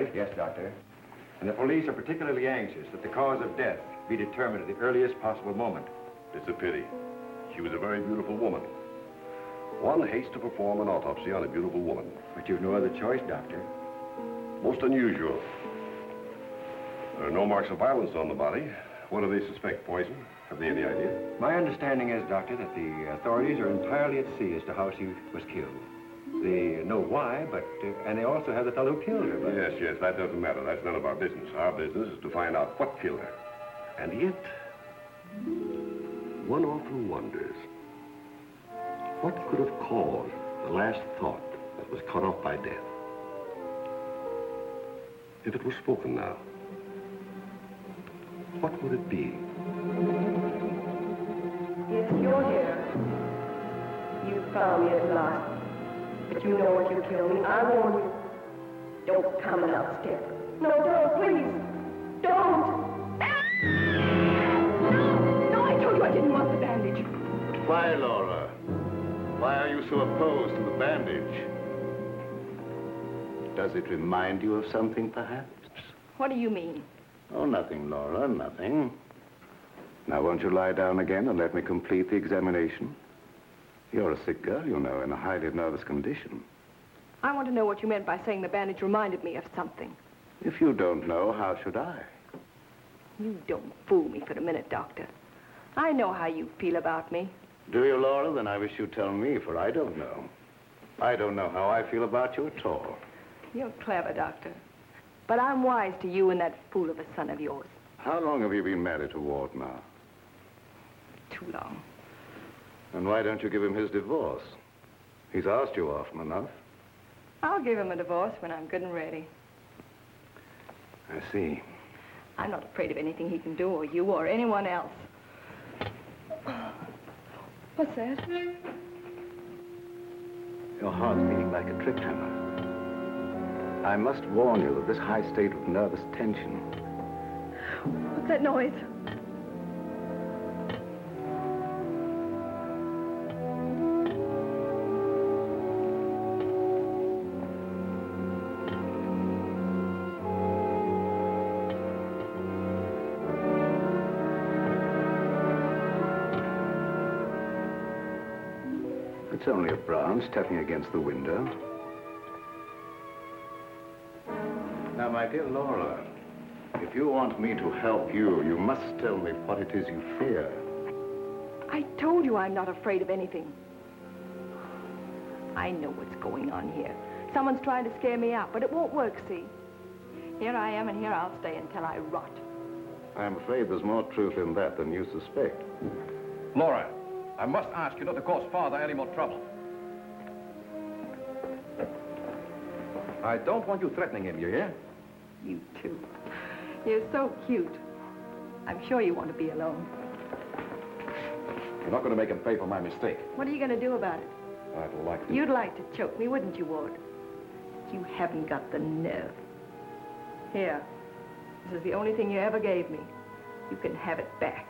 right? Yes, Doctor. And the police are particularly anxious that the cause of death be determined at the earliest possible moment. It's a pity. She was a very beautiful woman. One hates to perform an autopsy on a beautiful woman. But you've no other choice, Doctor. Most unusual. There are no marks of violence on the body. What do they suspect? Poison? Have they any idea? My understanding is, Doctor, that the authorities are entirely at sea as to how she was killed. They know why, but, and they also have the fellow who killed her, but... Yes, that doesn't matter. That's none of our business. Our business is to find out what killed her. And yet, one often wonders, what could have caused the last thought that was cut off by death? If it was spoken now, what would it be? Yes, you're here. You found me at last. But you know what you killed me. I warn you. Don't come another step. No, don't, please. Don't. No, I told you I didn't want the bandage. Why, Laura? Why are you so opposed to the bandage? Does it remind you of something, perhaps? What do you mean? Oh, nothing, Laura, nothing. Now, won't you lie down again and let me complete the examination? You're a sick girl, you know, in a highly nervous condition. I want to know what you meant by saying the bandage reminded me of something. If you don't know, how should I? You don't fool me for a minute, Doctor. I know how you feel about me. Do you, Laura? Then I wish you'd tell me, for I don't know. I don't know how I feel about you at all. You're clever, Doctor. But I'm wise to you and that fool of a son of yours. How long have you been married to Ward now? Too long. And why don't you give him his divorce? He's asked you often enough. I'll give him a divorce when I'm good and ready. I see. I'm not afraid of anything he can do, or you, or anyone else. What's that? Your heart's beating like a trip hammer. I must warn you of this high state of nervous tension. What's that noise? It's only a branch tapping against the window. Now, my dear Laura, if you want me to help you, you must tell me what it is you fear. I told you I'm not afraid of anything. I know what's going on here. Someone's trying to scare me out, but it won't work, see? Here I am, and here I'll stay until I rot. I'm afraid there's more truth in that than you suspect. Laura, I must ask you not to cause Father any more trouble. I don't want you threatening him, you hear? You too. You're so cute. I'm sure you want to be alone. You're not going to make him pay for my mistake. What are you going to do about it? I'd like to. You'd like to choke me, wouldn't you, Ward? You haven't got the nerve. Here. This is the only thing you ever gave me. You can have it back.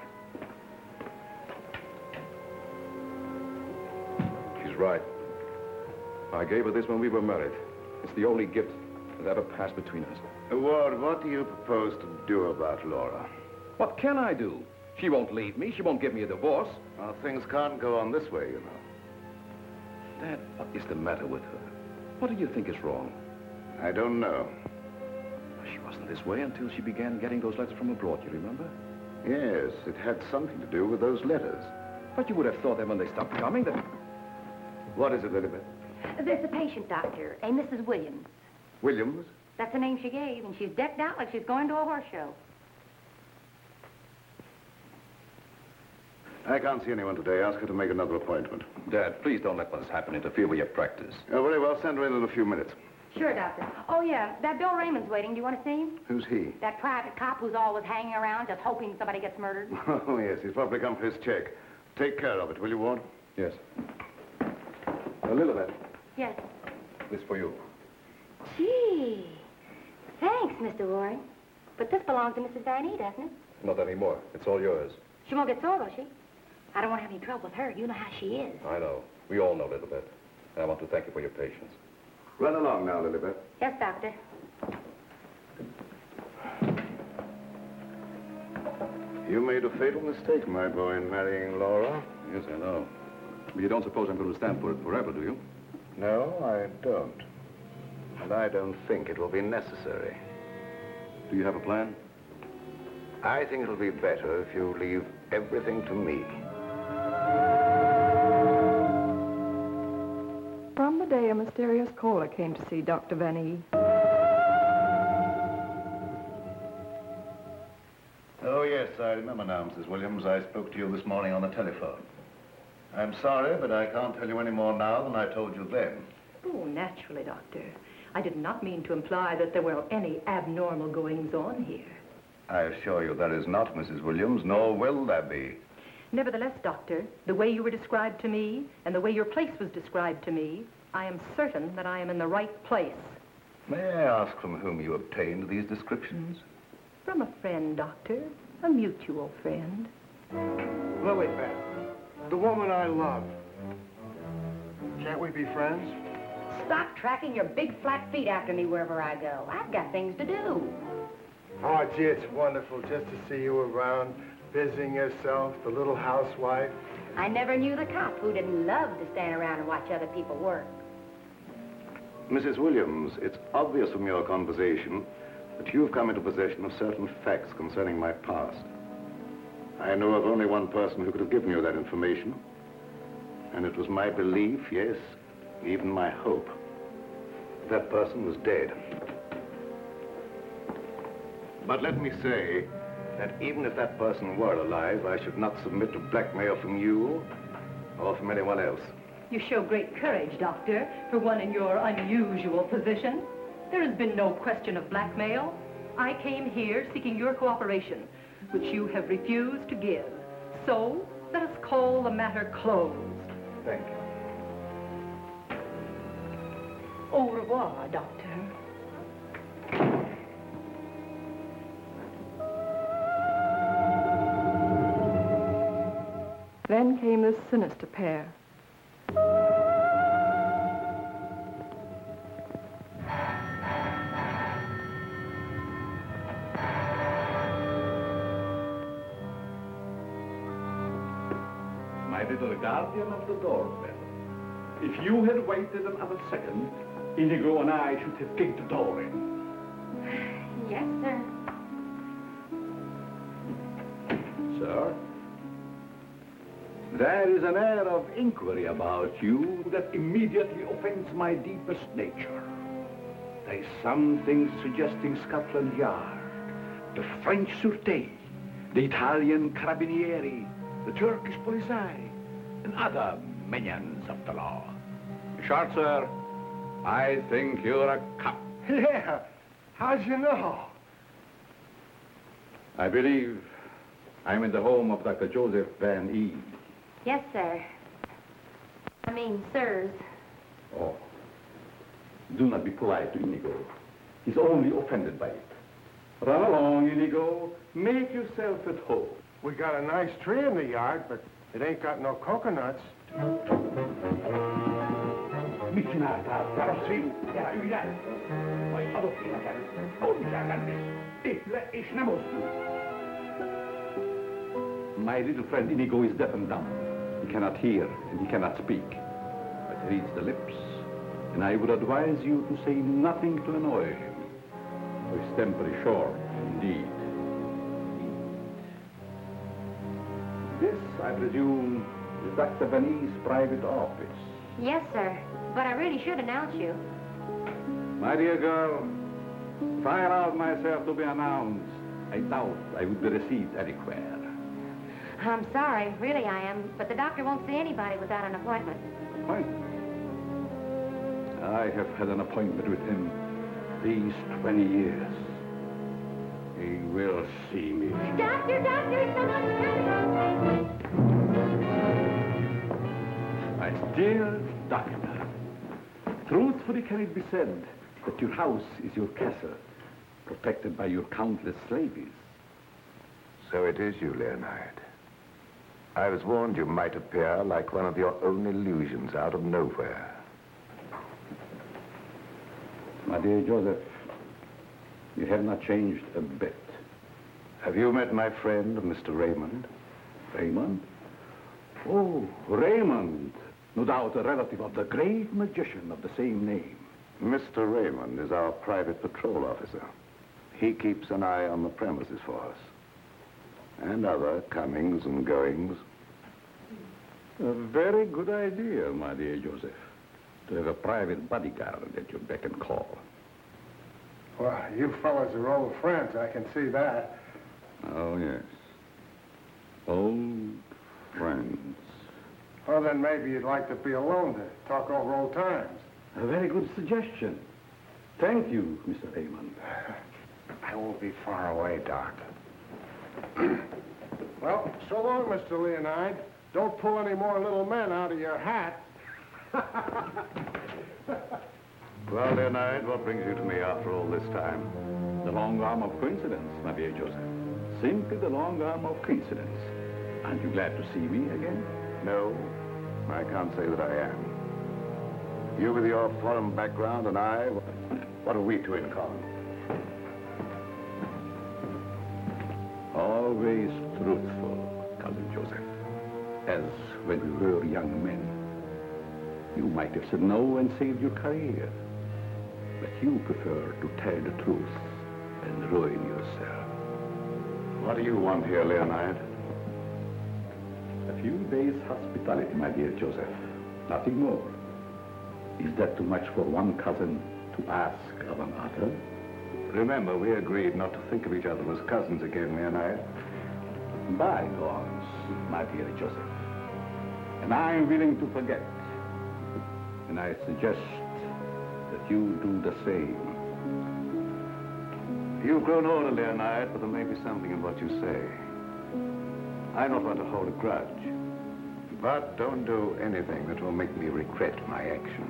She's right. I gave her this when we were married. It's the only gift that ever passed between us. Ward, what do you propose to do about Laura? What can I do? She won't leave me. She won't give me a divorce. Well, things can't go on this way, you know. Dad, what is the matter with her? What do you think is wrong? I don't know. She wasn't this way until she began getting those letters from abroad, you remember? Yes, it had something to do with those letters. But you would have thought that when they stopped coming, that... What is it, Elizabeth? There's a patient, Doctor, a Mrs. Williams. Williams? That's the name she gave, and she's decked out like she's going to a horse show. I can't see anyone today. Ask her to make another appointment. Dad, please don't let what's happened interfere with your practice. Oh, very well. Send her in a few minutes. Sure, Doctor. Oh, yeah, that Bill Raymond's waiting. Do you want to see him? Who's he? That private cop who's always hanging around just hoping somebody gets murdered. Oh, yes. He's probably come for his check. Take care of it, will you, Ward? Yes. Elizabeth, Yes. this for you. Gee. Thanks, Mr. Warren. But this belongs to Mrs. Van E, doesn't it? Not anymore. It's all yours. She won't get sore, will she? I don't want to have any trouble with her. You know how she is. I know. We all know, Elizabeth. And I want to thank you for your patience. Run along now, Lilibet. Yes, Doctor. made a fatal mistake, my boy, in marrying Laura. Yes, I know. But you don't suppose I'm going to stand for it forever, do you? No, I don't. And I don't think it will be necessary. Do you have a plan? I think it'll be better if you leave everything to me. From the day a mysterious caller came to see Dr. Van E. Oh, yes, I remember now, Mrs. Williams. I spoke to you this morning on the telephone. I'm sorry, but I can't tell you any more now than I told you then. Oh, naturally, Doctor. I did not mean to imply that there were any abnormal goings-on here. I assure you there is not, Mrs. Williams, nor will there be. Nevertheless, Doctor, the way you were described to me and the way your place was described to me, I am certain that I am in the right place. May I ask from whom you obtained these descriptions? From a friend, Doctor. A mutual friend. Lilibet, the woman I love. Can't we be friends? Stop tracking your big flat feet after me wherever I go. I've got things to do. Oh, gee, it's wonderful just to see you around, busying yourself, the little housewife. I never knew the cop who didn't love to stand around and watch other people work. Mrs. Williams, it's obvious from your conversation that you've come into possession of certain facts concerning my past. I know of only one person who could have given you that information, and it was my belief, yes, even my hope. That person was dead. But let me say that even if that person were alive, I should not submit to blackmail from you or from anyone else. You show great courage, Doctor, for one in your unusual position. There has been no question of blackmail. I came here seeking your cooperation, which you have refused to give. So, let us call the matter closed. Thank you. Au revoir, Doctor. Then came this sinister pair. My little guardian of the doorbell. If you had waited another second, Inigo and I should have kicked the door in. Yes, sir. Sir, there is an air of inquiry about you that immediately offends my deepest nature. There's something suggesting Scotland Yard, the French Sûreté, the Italian Carabinieri, the Turkish Polizei, and other minions of the law. Short, sir, I think you're a cop. Yeah, how'd you know? I believe I'm in the home of Dr. Joseph Van E. Yes, sir. I mean, sirs. Oh, do not be polite to Inigo. He's only offended by it. Run along, Inigo. Make yourself at home. We got a nice tree in the yard, but it ain't got no coconuts. My little friend Inigo is deaf and dumb. He cannot hear and he cannot speak, but he reads the lips, and I would advise you to say nothing to annoy him. His temper is short, indeed. This, I presume, is Dr. Van E's private office. Yes, sir. But I really should announce you. My dear girl, if I allowed myself to be announced, I doubt I would be received anywhere. I'm sorry, really I am, but the doctor won't see anybody without an appointment. Appointment? I have had an appointment with him these 20 years. He will see me. Doctor, someone's coming! My dear doctor, truthfully can it be said that your house is your castle, protected by your countless slaves? So it is you, Leonard. I was warned you might appear like one of your own illusions out of nowhere. My dear Joseph, you have not changed a bit. Have you met my friend, Mr. Raymond? Raymond? Oh, Raymond. No doubt a relative of the great magician of the same name. Mr. Raymond is our private patrol officer. He keeps an eye on the premises for us. And other comings and goings. A very good idea, my dear Joseph. To have a private bodyguard at your beck and call. Well, you fellas are old friends, I can see that. Oh, yes. Old friends. Well, then maybe you'd like to be alone to talk over old times. A very good suggestion. Thank you, Mr. Raymond. I won't be far away, Doc. Well, so long, Mr. Leonide. Don't pull any more little men out of your hat. Well, Leonide, what brings you to me after all this time? The long arm of coincidence, my dear Joseph. Simply the long arm of coincidence. Aren't you glad to see me again? No, I can't say that I am. You with your foreign background and I, what have we two in common? Always truthful, Cousin Joseph. As when we were young men. You might have said no and saved your career. But you prefer to tell the truth and ruin yourself. What do you want here, Leonide? A few days' hospitality, my dear Joseph. Nothing more. Is that too much for one cousin to ask of another? Remember, we agreed not to think of each other as cousins again, Leonide. Bygones, my dear Joseph. And I am willing to forget. And I suggest that you do the same. You've grown older, Leonide, but there may be something in what you say. I don't want to hold a grudge. But don't do anything that will make me regret my action.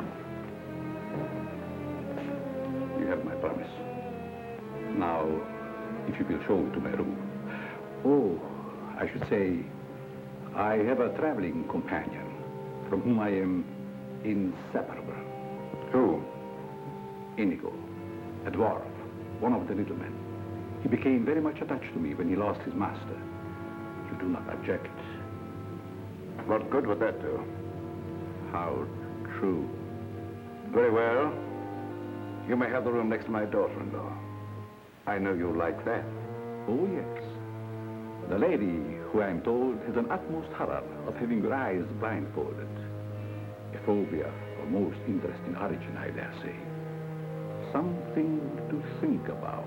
You have my promise. Now, if you will show me to my room. Oh, I should say, I have a traveling companion from whom I am inseparable. Who? Inigo, a dwarf, one of the little men. He became very much attached to me when he lost his master. You do not object. What good would that do? How true. Very well. You may have the room next to my daughter-in-law. I know you like that. Oh, yes. The lady, who I am told has an utmost horror of having your eyes blindfolded. A phobia of most interesting origin, I dare say. Something to think about.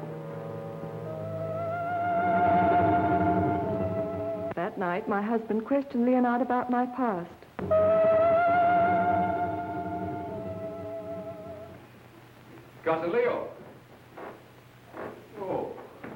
That night, my husband questioned Leonard about my past. Cousin Leo. Oh,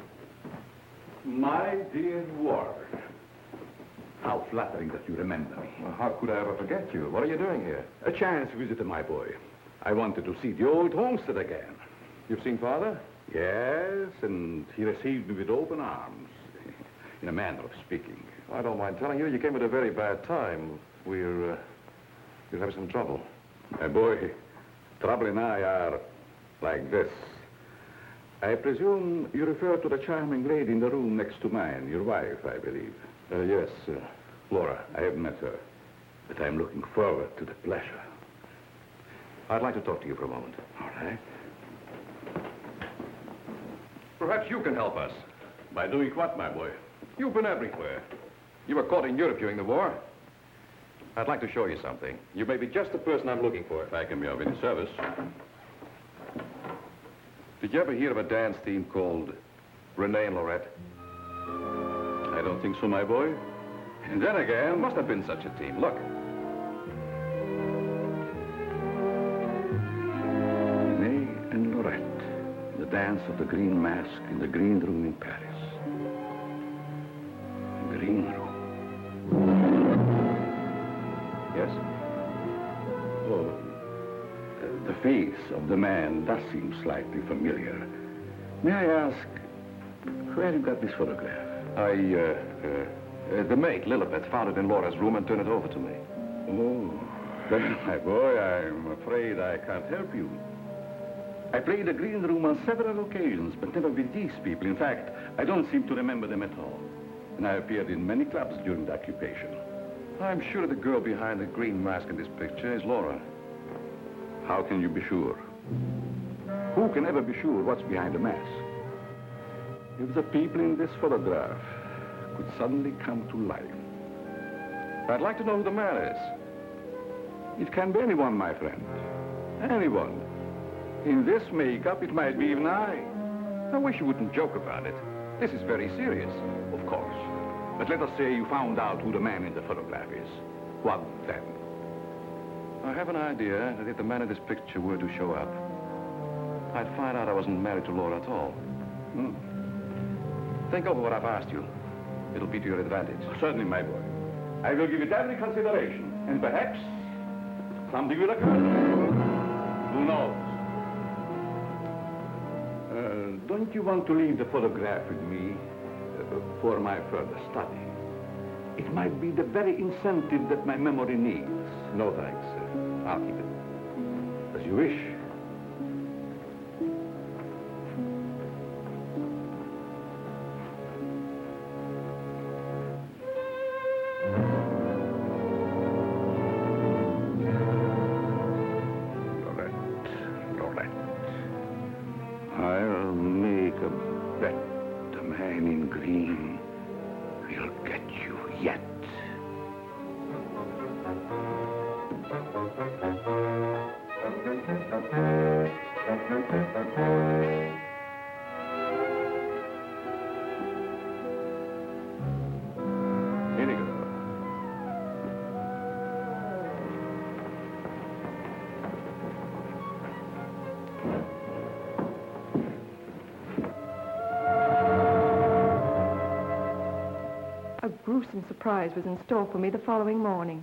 my dear Ward. How flattering that you remember me. Well, how could I ever forget you? What are you doing here? A chance visitor, my boy. I wanted to see the old homestead again. You've seen Father? Yes, and he received me with open arms, in a manner of speaking. I don't mind telling you, you came at a very bad time. We're having some trouble. My boy, Trouble and I are like this. I presume you refer to the charming lady in the room next to mine, your wife, I believe. Yes, Laura. I haven't met her, but I'm looking forward to the pleasure. I'd like to talk to you for a moment. All right. Perhaps you can help us. By doing what, my boy? You've been everywhere. You were caught in Europe during the war. I'd like to show you something. You may be just the person I'm looking for. If I can be of any service. Did you ever hear of a dance team called Renee and Lorette? I don't think so, my boy. And then There again, must have been such a team. Look. Renee and Lorette, the dance of the green mask in the green room in Paris. The green room. Yes? Oh, the face of the man does seem slightly familiar. May I ask, where you got this photograph? The maid, Lilibet, found it in Laura's room and turned it over to me. Oh, then, my boy, I'm afraid I can't help you. I played the green room on several occasions, but never with these people. In fact, I don't seem to remember them at all. And I appeared in many clubs during the occupation. I'm sure the girl behind the green mask in this picture is Laura. How can you be sure? Who can ever be sure what's behind the mask? If the people in this photograph could suddenly come to life. I'd like to know who the man is. It can be anyone, my friend. Anyone. In this makeup, it might be even I. I wish you wouldn't joke about it. This is very serious. Of course. But let us say you found out who the man in the photograph is. What then? I have an idea that if the man in this picture were to show up, I'd find out I wasn't married to Laura at all. Think over what I've asked you. It'll be to your advantage. Certainly, my boy. I will give it every consideration. And perhaps something will occur. Who knows? Don't you want to leave the photograph with me for my further study? It might be the very incentive that my memory needs. No, thanks. I'll keep it. As you wish. I'll make a bet the man in green will get you yet. Inigo. A gruesome surprise was in store for me the following morning.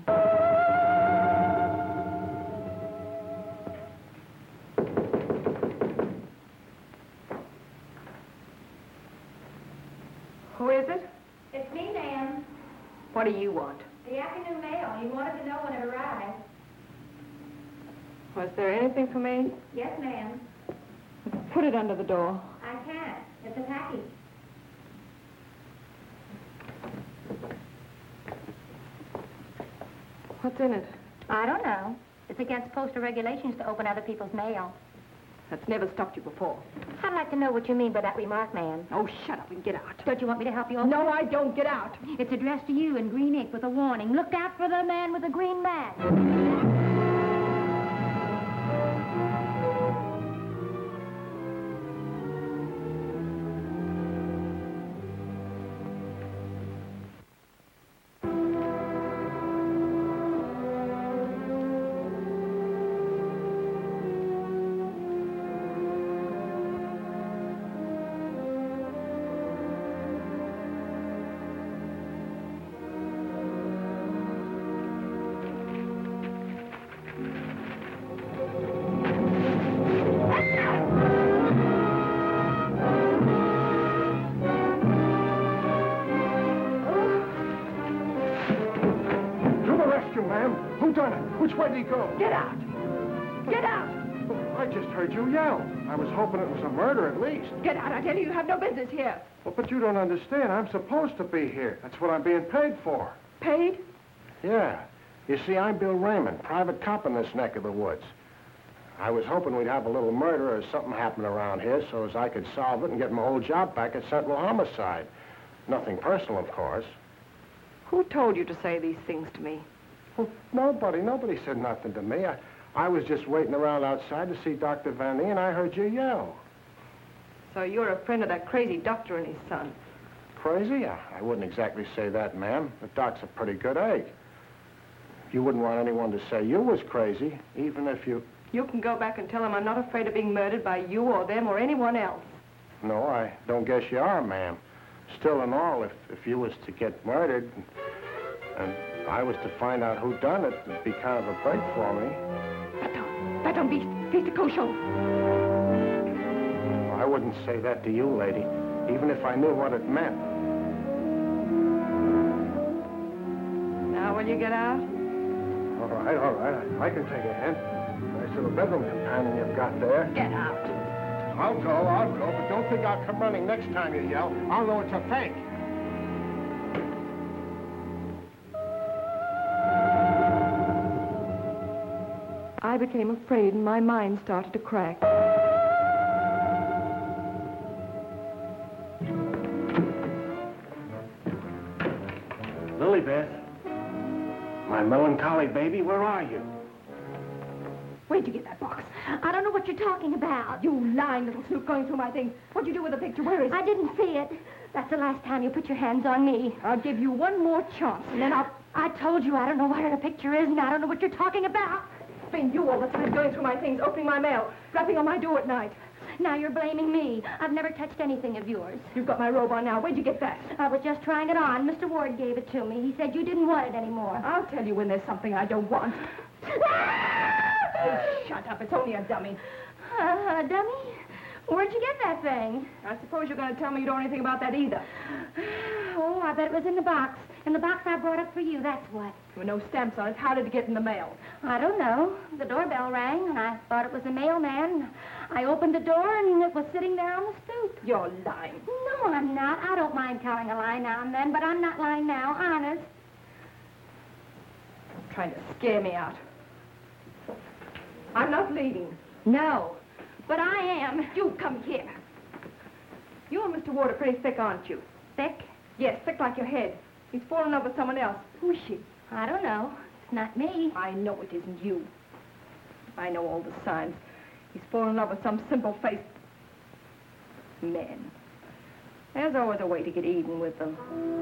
Who is it? It's me, ma'am. What do you want? The afternoon mail. You wanted to know when it arrived. Was there anything for me? Yes, ma'am. Put it under the door. I can't. It's a package. What's in it? I don't know. It's against postal regulations to open other people's mail. That's never stopped you before. I'd like to know what you mean by that remark, ma'am. Oh, shut up and get out. Don't you want me to help you open No, it? I don't. Get out. It's addressed to you in green ink with a warning. Look out for the man with the green mask. Who done it? Which way did he go? Get out. Get out. I just heard you yell. I was hoping it was a murder at least. Get out. I tell you, you have no business here. Well, but you don't understand. I'm supposed to be here. That's what I'm being paid for. Paid? Yeah. You see, I'm Bill Raymond, private cop in this neck of the woods. I was hoping we'd have a little murder or something happen around here so as I could solve it and get my old job back at Sentinel Homicide. Nothing personal, of course. Who told you to say these things to me? Well, nobody said nothing to me. I was just waiting around outside to see Dr. Van Nee, and I heard you yell. So you're a friend of that crazy doctor and his son. Crazy? I wouldn't exactly say that, ma'am. The doc's a pretty good egg. You wouldn't want anyone to say you was crazy, even if you... You can go back and tell them I'm not afraid of being murdered by you or them or anyone else. No, I don't guess you are, ma'am. Still and all, if you was to get murdered and I was to find out who done it, it'd be kind of a break for me. Baton beast de cochon. I wouldn't say that to you, lady, even if I knew what it meant. Now will you get out? All right. I can take a hint. Nice little bedroom companion you've got there. Get out. I'll go, but don't think I'll come running next time you yell. I'll know it's a fake. I became afraid and my mind started to crack. Lilybeth, my melancholy baby, where are you? Where'd you get that box? I don't know what you're talking about. You lying little snoop going through my things. What'd you do with the picture? Where is it? I didn't see it. That's the last time you put your hands on me. I'll give you one more chance, and then I told you I don't know where the picture is, and I don't know what you're talking about. It's been you all the time going through my things, opening my mail, rapping on my door at night. Now you're blaming me. I've never touched anything of yours. You've got my robe on now. Where'd you get that? I was just trying it on. Mr. Ward gave it to me. He said you didn't want it anymore. I'll tell you when there's something I don't want. Shut up. It's only a dummy. Dummy? Where'd you get that thing? I suppose you're going to tell me you don't know anything about that either. Oh, I bet it was in the box. In the box I brought up for you, that's what. There were no stamps on it. How did it get in the mail? I don't know. The doorbell rang, and I thought it was the mailman. I opened the door, and it was sitting there on the stoop. You're lying. No, I'm not. I don't mind telling a lie now and then, but I'm not lying now, honest. You're trying to scare me out. I'm not leaving. No, but I am. You come here. You and Mr. Ward are pretty thick, aren't you? Thick? Yes, thick like your head. He's fallen in love with someone else. Who is she? I don't know. It's not me. I know it isn't you. I know all the signs. He's fallen in love with some simple-faced man. There's always a way to get even with them.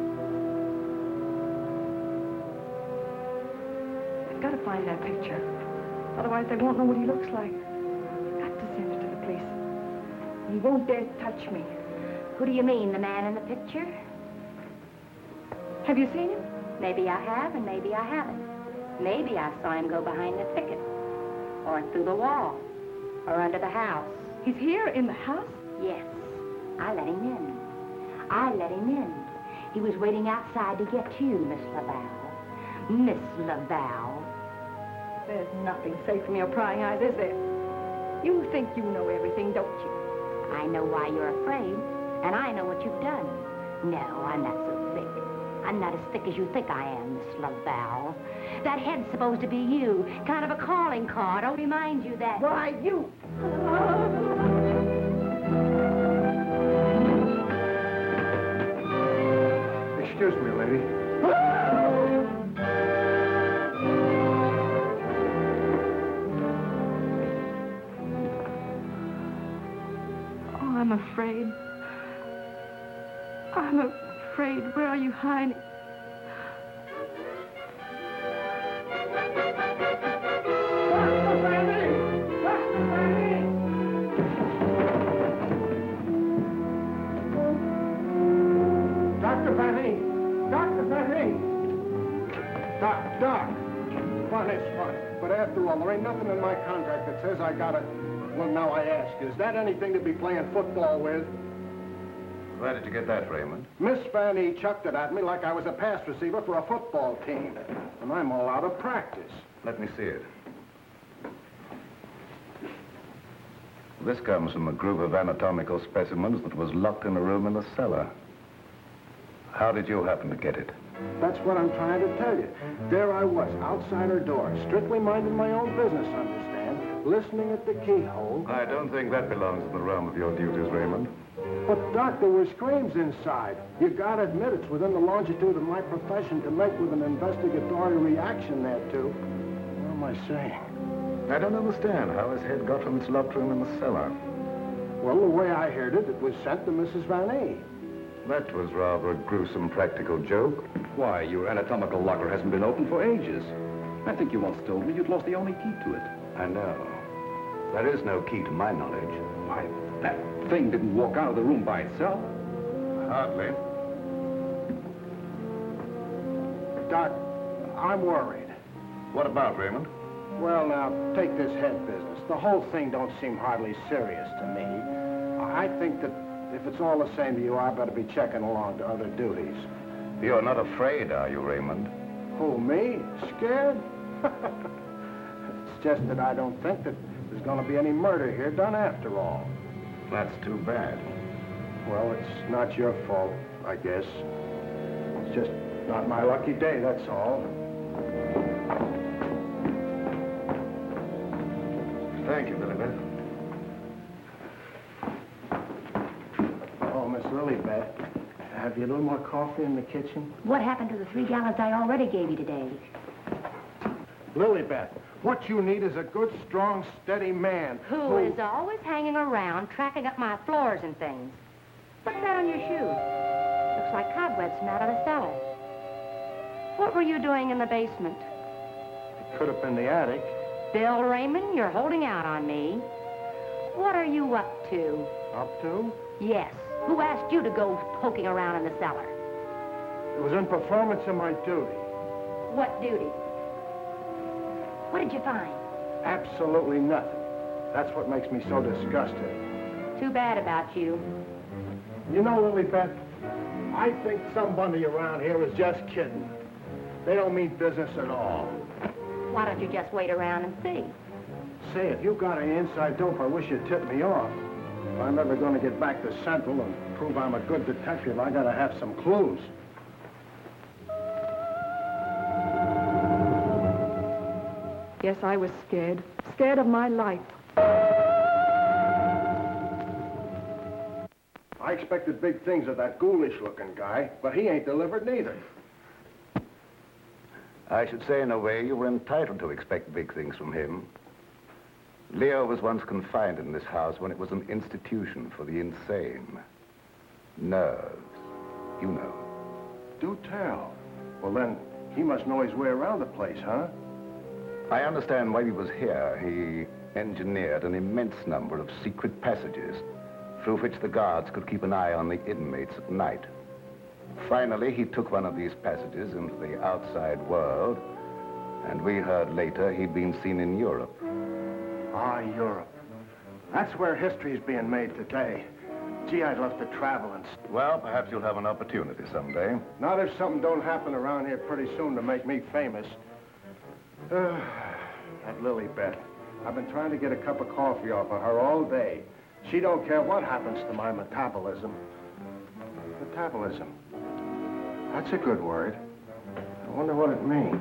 I've got to find that picture. Otherwise, they won't know what he looks like. I've got to send it to the police. He won't dare touch me. Who do you mean, the man in the picture? Have you seen him? Maybe I have, and maybe I haven't. Maybe I saw him go behind the thicket, or through the wall, or under the house. He's here in the house? Yes. I let him in. I let him in. He was waiting outside to get you, Miss Laval. Miss Laval. There's nothing safe from your prying eyes, is there? You think you know everything, don't you? I know why you're afraid, and I know what you've done. No, I'm not so thick. I'm not as thick as you think I am, Miss Laval. That head's supposed to be you, kind of a calling card. I'll remind you that. Why, you... Excuse me, lady. Oh, I'm afraid. I'm afraid. Where are you hiding? Dr. Vanny! Dr. Vanny! Doc! Fun is fun. But after all, there ain't nothing in my contract that says I gotta... Well, now I ask, is that anything to be playing football with? Where did you get that, Raymond? Miss Vanny chucked it at me like I was a pass receiver for a football team. And I'm all out of practice. Let me see it. This comes from a group of anatomical specimens that was locked in a room in the cellar. How did you happen to get it? That's what I'm trying to tell you. There I was, outside her door, strictly minding my own business, understand? Listening at the keyhole. I don't think that belongs in the realm of your duties, Raymond. But, Doc, there were screams inside. You gotta admit it's within the longitude of my profession to make with an investigatory reaction thereto. What am I saying? I don't understand how his head got from its locked room in the cellar. Well, the way I heard it, it was sent to Mrs. Vanny. That was rather a gruesome practical joke. Why, your anatomical locker hasn't been opened for ages. I think you once told me you'd lost the only key to it. I know. There is no key to my knowledge. Why, that thing didn't walk out of the room by itself. Hardly. Doc, I'm worried. What about, Raymond? Well, now, take this head business. The whole thing don't seem hardly serious to me. I think that if it's all the same to you, I better be checking along to other duties. You're not afraid, are you, Raymond? Who, me? Scared? It's just that I don't think that there's going to be any murder here done after all. That's too bad. Well, it's not your fault, I guess. It's just not my lucky day, that's all. Thank you, Lilibet. Oh, Miss Lilibet, have you a little more coffee in the kitchen? What happened to the 3 gallons I already gave you today? Lilibet, what you need is a good, strong, steady man. Who is always hanging around, tracking up my floors and things. What's that on your shoes? Looks like cobwebs from out of the cellar. What were you doing in the basement? It could have been the attic. Bill Raymond, you're holding out on me. What are you up to? Up to? Yes. Who asked you to go poking around in the cellar? It was in performance of my duty. What duty? What did you find? Absolutely nothing. That's what makes me so disgusted. Too bad about you. You know, Lilibet, I think somebody around here is just kidding. They don't mean business at all. Why don't you just wait around and see? Say, if you got any inside dope, I wish you'd tip me off. If I'm ever going to get back to Central and prove I'm a good detective, I gotta have some clues. Yes, I was scared. Scared of my life. I expected big things of that ghoulish-looking guy, but he ain't delivered neither. I should say, in a way, you were entitled to expect big things from him. Leo was once confined in this house when it was an institution for the insane. Nerves, you know. Do tell. Well, then, he must know his way around the place, huh? I understand while he was here, he engineered an immense number of secret passages through which the guards could keep an eye on the inmates at night. Finally, he took one of these passages into the outside world, and we heard later he'd been seen in Europe. Ah, Europe. That's where history's being made today. Gee, I'd love to travel and... Well, perhaps you'll have an opportunity someday. Not if something don't happen around here pretty soon to make me famous. That Lilibet. I've been trying to get a cup of coffee off of her all day. She don't care what happens to my metabolism. Metabolism. That's a good word. I wonder what it means.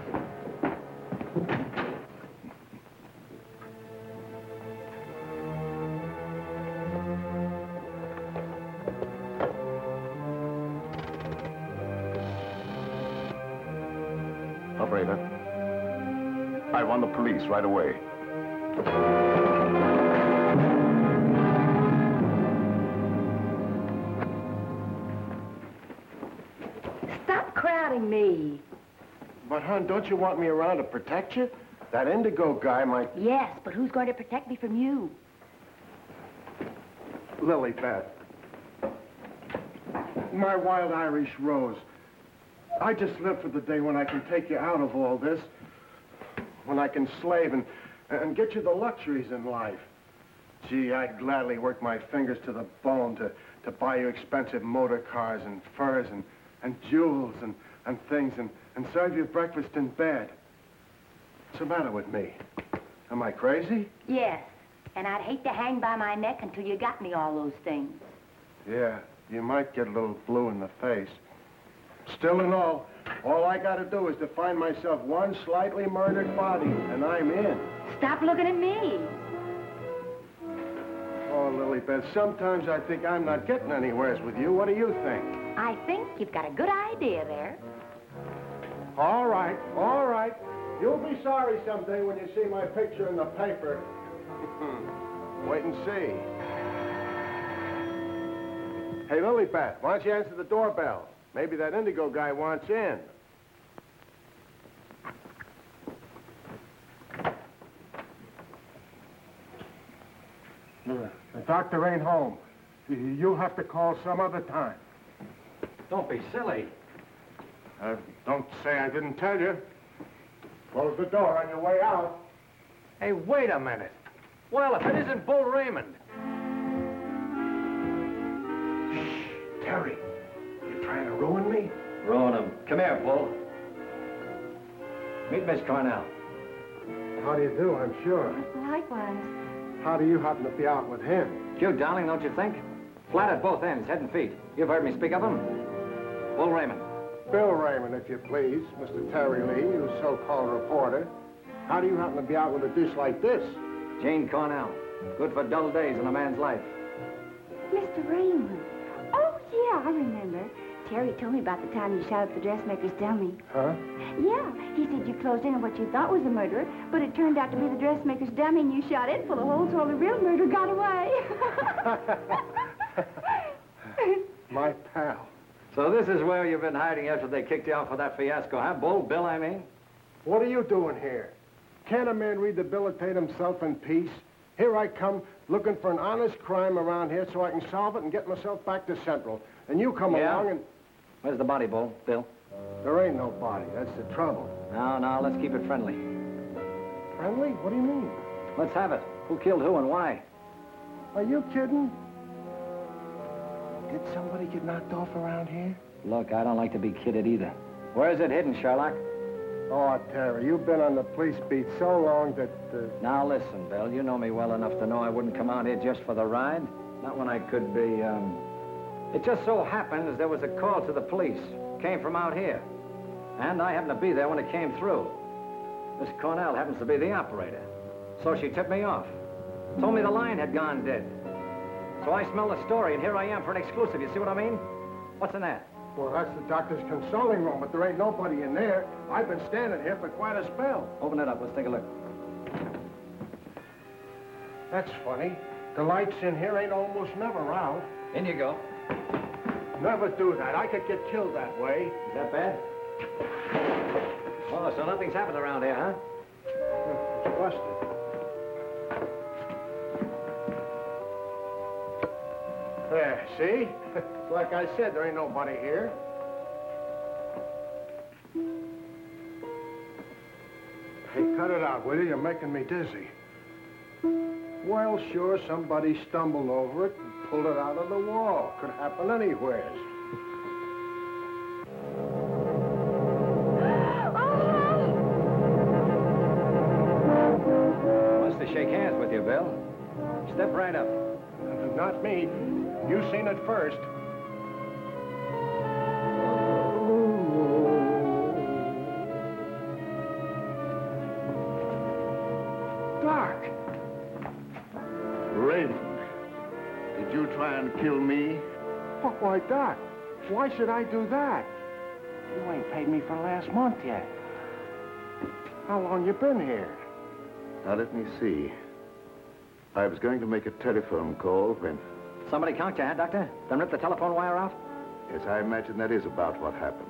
Operator, I want the police right away. Stop crowding me. But, hon, don't you want me around to protect you? That Indigo guy might... Yes, but who's going to protect me from you? Lilibet. My wild Irish rose. I just live for the day when I can take you out of all this. When I can slave and get you the luxuries in life. Gee, I'd gladly work my fingers to the bone to buy you expensive motor cars and furs and jewels and things and serve you breakfast in bed. What's the matter with me? Am I crazy? Yes, and I'd hate to hang by my neck until you got me all those things. Yeah, you might get a little blue in the face. Still and all I gotta do is to find myself one slightly murdered body, and I'm in. Stop looking at me. Oh, Lilibet, sometimes I think I'm not getting anywheres with you. What do you think? I think you've got a good idea there. All right, all right. You'll be sorry someday when you see my picture in the paper. Wait and see. Hey, Lilibet, why don't you answer the doorbell? Maybe that Indigo guy wants in. The doctor ain't home. You'll have to call some other time. Don't be silly. Don't say I didn't tell you. Close the door on your way out. Hey, wait a minute. Well, if it isn't Bull Raymond. Shh, Terry. You trying to ruin me? Ruin him. Come here, Bull. Meet Miss Cornell. How do you do, I'm sure. Likewise. How do you happen to be out with him? Cute, darling, don't you think? Flat at both ends, head and feet. You've heard me speak of him. Bull Raymond. Bill Raymond, if you please. Mr. Terry Lee, you so-called reporter. How do you happen to be out with a dish like this? Jane Cornell. Good for dull days in a man's life. Mr. Raymond. Oh, yeah, I remember. Terry told me about the time you shot up the dressmaker's dummy. Huh? Yeah, he said you closed in on what you thought was a murderer, but it turned out to be the dressmaker's dummy, and you shot it full of holes while the real murderer got away. My pal. So this is where you've been hiding after they kicked you out for that fiasco, huh? Bull Bill, I mean? What are you doing here? Can't a man rehabilitate himself in peace? Here I come, looking for an honest crime around here so I can solve it and get myself back to Central. And you come along and... Where's the body, Bull? Bill? There ain't no body. That's the trouble. No, let's keep it friendly. Friendly? What do you mean? Let's have it. Who killed who and why? Are you kidding? Did somebody get knocked off around here? Look, I don't like to be kidded either. Where is it hidden, Sherlock? Oh, Terry, you've been on the police beat so long that... Now, listen, Bill, you know me well enough to know I wouldn't come out here just for the ride. Not when I could be, It just so happens there was a call to the police. Came from out here. And I happened to be there when it came through. Miss Cornell happens to be the operator. So she tipped me off. Told me the line had gone dead. So I smelled the story, and here I am for an exclusive. You see what I mean? What's in that? Well, that's the doctor's consulting room, but there ain't nobody in there. I've been standing here for quite a spell. Open it up. Let's take a look. That's funny. The lights in here ain't almost never out. In you go. Never do that. I could get killed that way. Is that bad? Oh, so nothing's happened around here, huh? It's busted. There, see? Like I said, there ain't nobody here. Hey, cut it out, will you? You're making me dizzy. Well, sure, somebody stumbled over it and pulled it out of the wall. Could happen anywhere. Wants to shake hands with you, Bill. Step right up. Not me. You seen it first. Doc! Raymond, did you try and kill me? Oh, why, Doc, why should I do that? You ain't paid me for last month yet. How long you been here? Now, let me see. I was going to make a telephone call when... Somebody conked you, huh, Doctor? Then rip the telephone wire out? Yes, I imagine that is about what happened.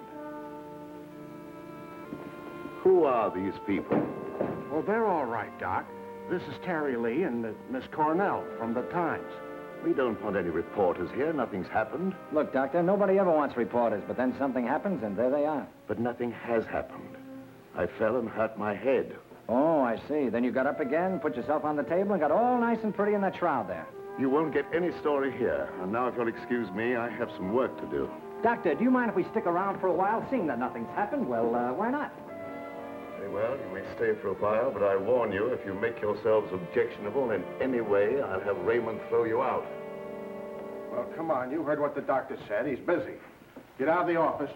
Who are these people? Well, they're all right, Doc. This is Terry Lee and Miss Cornell from the Times. We don't want any reporters here. Nothing's happened. Look, Doctor, nobody ever wants reporters, but then something happens, and there they are. But nothing has happened. I fell and hurt my head. Oh, I see. Then you got up again, put yourself on the table, and got all nice and pretty in that shroud there. You won't get any story here. And now, if you'll excuse me, I have some work to do. Doctor, do you mind if we stick around for a while? Seeing that nothing's happened, well, why not? Very well, you may stay for a while, but I warn you, if you make yourselves objectionable in any way, I'll have Raymond throw you out. Well, come on. You heard what the doctor said. He's busy. Get out of the office.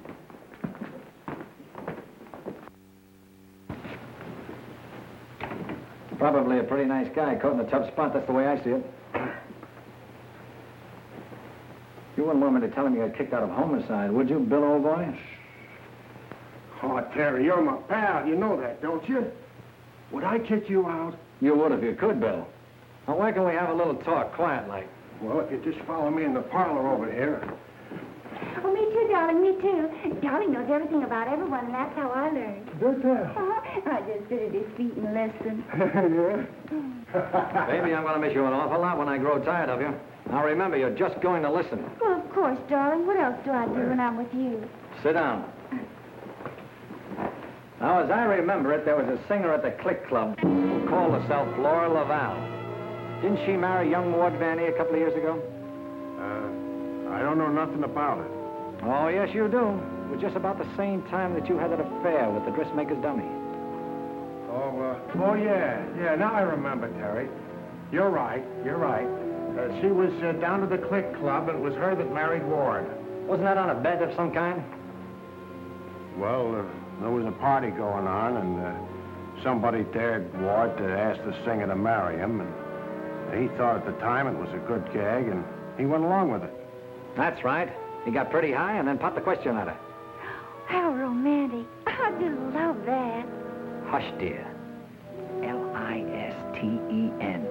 Probably a pretty nice guy, caught in a tough spot. That's the way I see it. You wouldn't want me to tell him you got kicked out of homicide, would you, Bill, old boy? Oh, Terry, you're my pal. You know that, don't you? Would I kick you out? You would if you could, Bill. Now, why can't we have a little talk, quiet like? Well, if you just follow me in the parlor over here. Oh, me too, darling, me too. Darling knows everything about everyone, and that's how I learned. Good there. I just sit at his feet and listen. Yeah? Baby, I'm going to miss you an awful lot when I grow tired of you. Now, remember, you're just going to listen. Well, of course, darling. What else do I do when I'm with you? Sit down. Now, as I remember it, there was a singer at the Click Club who called herself Laura Laval. Didn't she marry young Ward Vanny a couple of years ago? I don't know nothing about it. Oh, yes, you do. It was just about the same time that you had that affair with the dressmaker's dummy. Oh, yeah. Yeah, now I remember, Terry. You're right. She was down to the Click Club, and it was her that married Ward. Wasn't that on a bet of some kind? Well, there was a party going on, and somebody dared Ward to ask the singer to marry him, and he thought at the time it was a good gag, and he went along with it. That's right. He got pretty high and then popped the question at her. How romantic. I just love that. Hush, dear. Listen.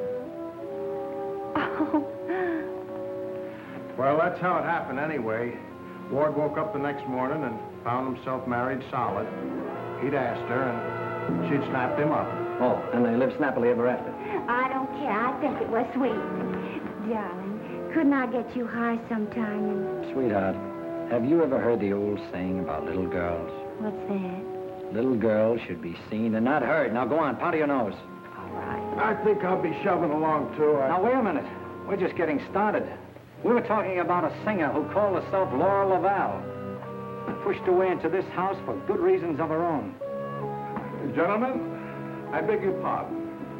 Oh. Well, that's how it happened anyway. Ward woke up the next morning and found himself married solid. He'd asked her, and she'd snapped him up. Oh, and they lived snappily ever after. I don't care. I think it was sweet. Darling, couldn't I get you high sometime and... Sweetheart, have you ever heard the old saying about little girls? What's that? Little girls should be seen and not heard. Now, go on, powder your nose. All right. I think I'll be shoving along, too. Now, wait a minute. We're just getting started. We were talking about a singer who called herself Laura Laval. Pushed her way into this house for good reasons of her own. Gentlemen, I beg your pardon.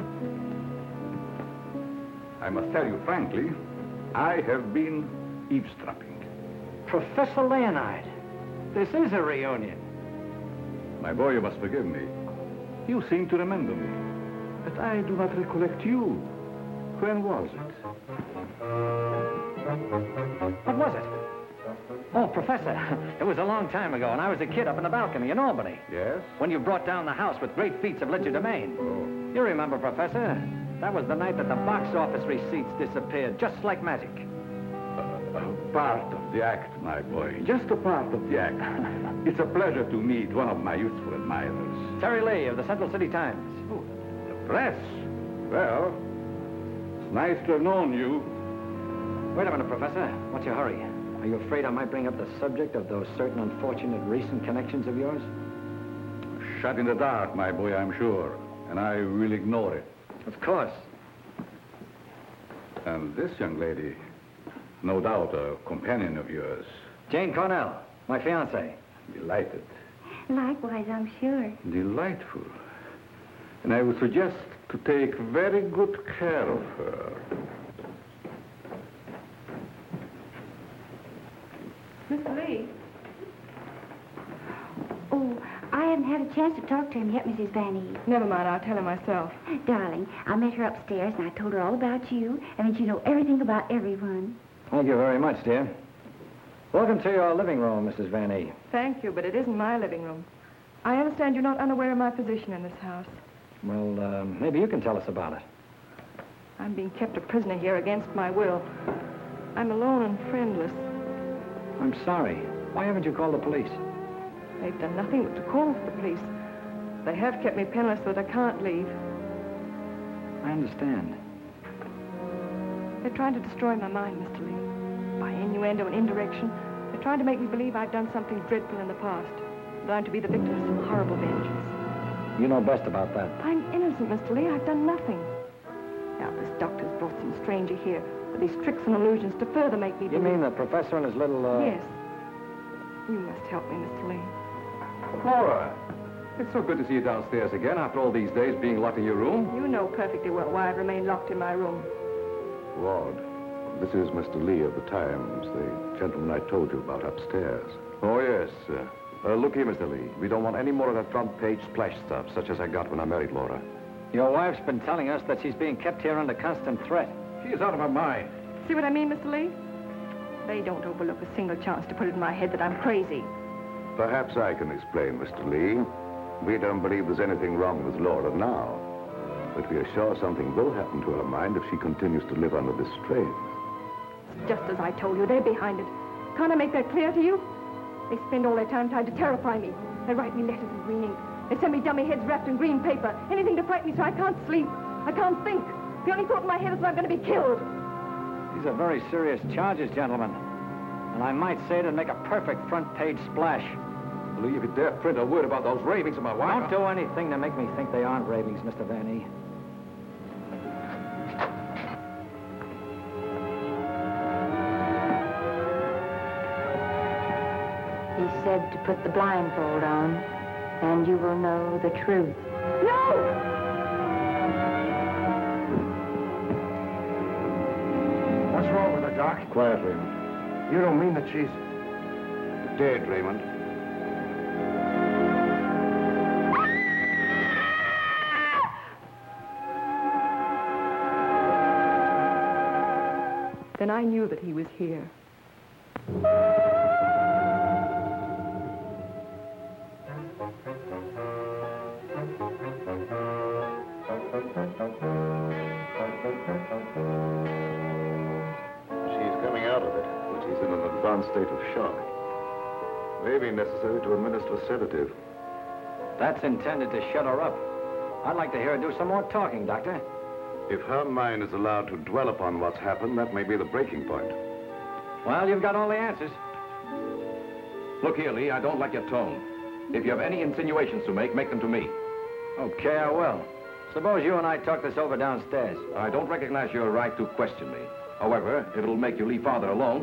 I must tell you frankly, I have been eavesdropping. Professor Leonard, this is a reunion. My boy, you must forgive me. You seem to remember me, but I do not recollect you. When was it? What was it? Oh, Professor, it was a long time ago, and I was a kid up in the balcony in Albany. Yes? When you brought down the house with great feats of legerdemain. Oh. You remember, Professor? That was the night that the box office receipts disappeared, just like magic. A part of the act, my boy. Just a part of the act. It's a pleasure to meet one of my youthful admirers. Terry Lee of the Central City Times. Oh, the press? Well, it's nice to have known you. Wait a minute, Professor. What's your hurry? Are you afraid I might bring up the subject of those certain unfortunate recent connections of yours? Shut in the dark, my boy, I'm sure. And I will ignore it. Of course. And this young lady, no doubt a companion of yours. Jane Cornell, my fiancée. Delighted. Likewise, I'm sure. Delightful. And I would suggest to take very good care of her. Mr. Lee? Oh, I haven't had a chance to talk to him yet, Mrs. Van Eve. Never mind, I'll tell him myself. Darling, I met her upstairs, and I told her all about you, and that you know everything about everyone. Thank you very much, dear. Welcome to your living room, Mrs. Van E. Thank you, but it isn't my living room. I understand you're not unaware of my position in this house. Well, maybe you can tell us about it. I'm being kept a prisoner here against my will. I'm alone and friendless. I'm sorry. Why haven't you called the police? They've done nothing but to call for the police. They have kept me penniless so that I can't leave. I understand. They're trying to destroy my mind, Mr. Lee. By innuendo and indirection, they're trying to make me believe I've done something dreadful in the past. That I'm to be the victim of some horrible vengeance. You know best about that. I'm innocent, Mr. Lee. I've done nothing. Now, this doctor's brought some stranger here with these tricks and illusions to further make me You believe... mean the professor and his little, Yes. You must help me, Mr. Lee. Laura, it's so good to see you downstairs again after all these days being locked in your room. You know perfectly well why I've remained locked in my room. Ward, this is Mr. Lee of the Times, the gentleman I told you about upstairs. Oh, yes. Look here, Mr. Lee. We don't want any more of that front-page splash stuff, such as I got when I married Laura. Your wife's been telling us that she's being kept here under constant threat. She's out of her mind. See what I mean, Mr. Lee? They don't overlook a single chance to put it in my head that I'm crazy. Perhaps I can explain, Mr. Lee. We don't believe there's anything wrong with Laura now. But we are sure something will happen to her mind if she continues to live under this strain. It's just as I told you, they're behind it. Can't I make that clear to you? They spend all their time trying to terrify me. They write me letters in green ink. They send me dummy heads wrapped in green paper. Anything to frighten me so I can't sleep. I can't think. The only thought in my head is that I'm going to be killed. These are very serious charges, gentlemen. And I might say it'd make a perfect front-page splash. Lee, if you dare print a word about those ravings of my wife... Don't do anything to make me think they aren't ravings, Mr. Van E. He said to put the blindfold on, and you will know the truth. No! What's wrong with her, Doc? Quiet, Raymond. You don't mean that she's... Dead, Raymond. Then I knew that he was here. She's coming out of it, but she's in an advanced state of shock. May be necessary to administer a sedative. That's intended to shut her up. I'd like to hear her do some more talking, Doctor. If her mind is allowed to dwell upon what's happened, that may be the breaking point. Well, you've got all the answers. Look here, Lee, I don't like your tone. If you have any insinuations to make them to me. Okay, I will. Suppose you and I talk this over downstairs. I don't recognize your right to question me. However, if it'll make you leave Father alone.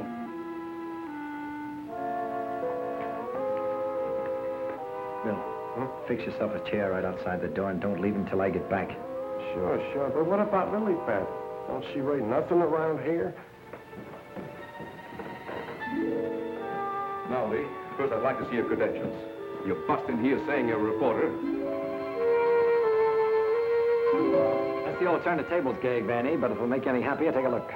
Bill, fix yourself a chair right outside the door and don't leave him till I get back. Sure, sure. But what about Lilipad? Don't she write nothing around here? Now, Lee, first I'd like to see your credentials. You bust in here saying you're a reporter. That's the old turn the tables gag, Vanny, but if it'll make you any happier, take a look.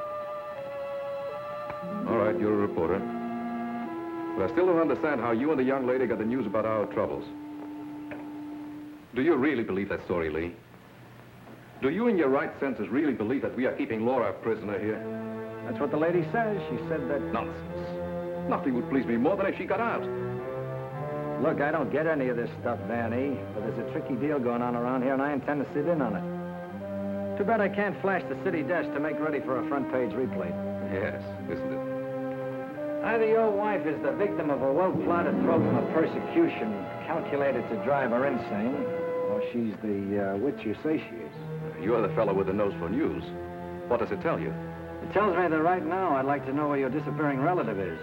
All right, you're a reporter. But I still don't understand how you and the young lady got the news about our troubles. Do you really believe that story, Lee? Do you, in your right senses, really believe that we are keeping Laura a prisoner here? That's what the lady says. She said that... Nonsense. Nothing would please me more than if she got out. Look, I don't get any of this stuff, Vanny, but there's a tricky deal going on around here, and I intend to sit in on it. Too bad I can't flash the city desk to make ready for a front-page replay. Yes, isn't it? Either your wife is the victim of a well-plotted program of persecution calculated to drive her insane, or she's the witch you say she is. You're the fellow with the nose for news. What does it tell you? It tells me that right now I'd like to know where your disappearing relative is.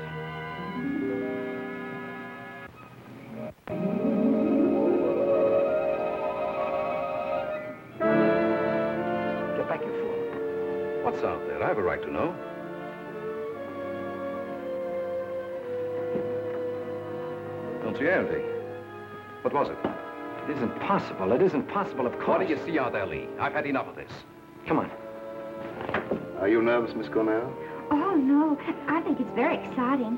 Get back, you fool. What's out there? I have a right to know. Don't see anything. What was it? It isn't possible. It isn't possible, of course. What do you see out there, Lee? I've had enough of this. Come on. Are you nervous, Miss Cornell? Oh, no. I think it's very exciting.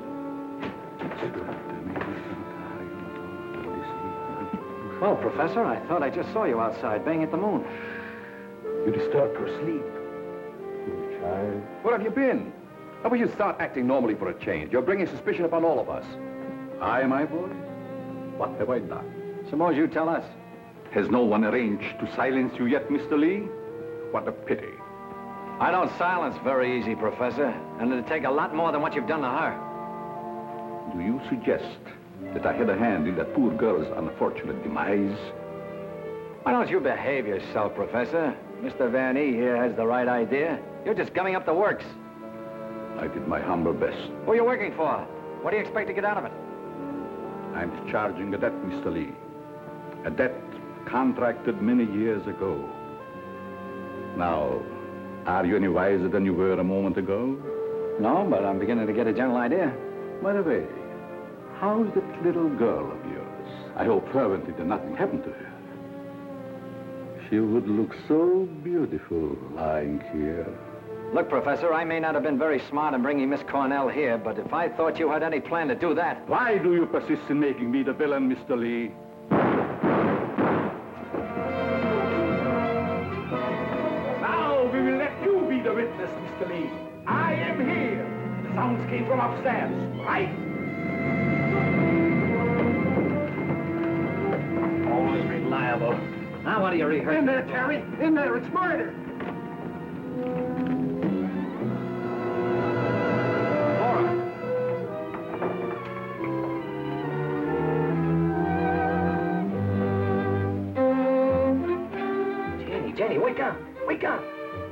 Well, Professor, I thought I just saw you outside banging at the moon. You disturbed her sleep. Poor child. Where have you been? How about you start acting normally for a change? You're bringing suspicion upon all of us. I, my boy? What have I done? Suppose you tell us. Has no one arranged to silence you yet, Mr. Lee? What a pity. I don't silence very easy, Professor, and it'd take a lot more than what you've done to her. Do you suggest that I had a hand in that poor girl's unfortunate demise? Why don't you behave yourself, Professor? Mr. Van E here has the right idea. You're just gumming up the works. I did my humble best. Who are you working for? What do you expect to get out of it? I'm discharging a debt, Mr. Lee. A debt contracted many years ago. Now, are you any wiser than you were a moment ago? No, but I'm beginning to get a general idea. By the way, how's that little girl of yours? I hope fervently that nothing happened to her. She would look so beautiful lying here. Look, Professor, I may not have been very smart in bringing Miss Cornell here, but if I thought you had any plan to do that... Why do you persist in making me the villain, Mr. Lee? Now we will let you be the witness, Mr. Lee. I am here. The sounds came from upstairs, right? Always reliable. Now, what do you rehearse? In there, Terry. In there. It's murder. Jenny, wake up. Wake up.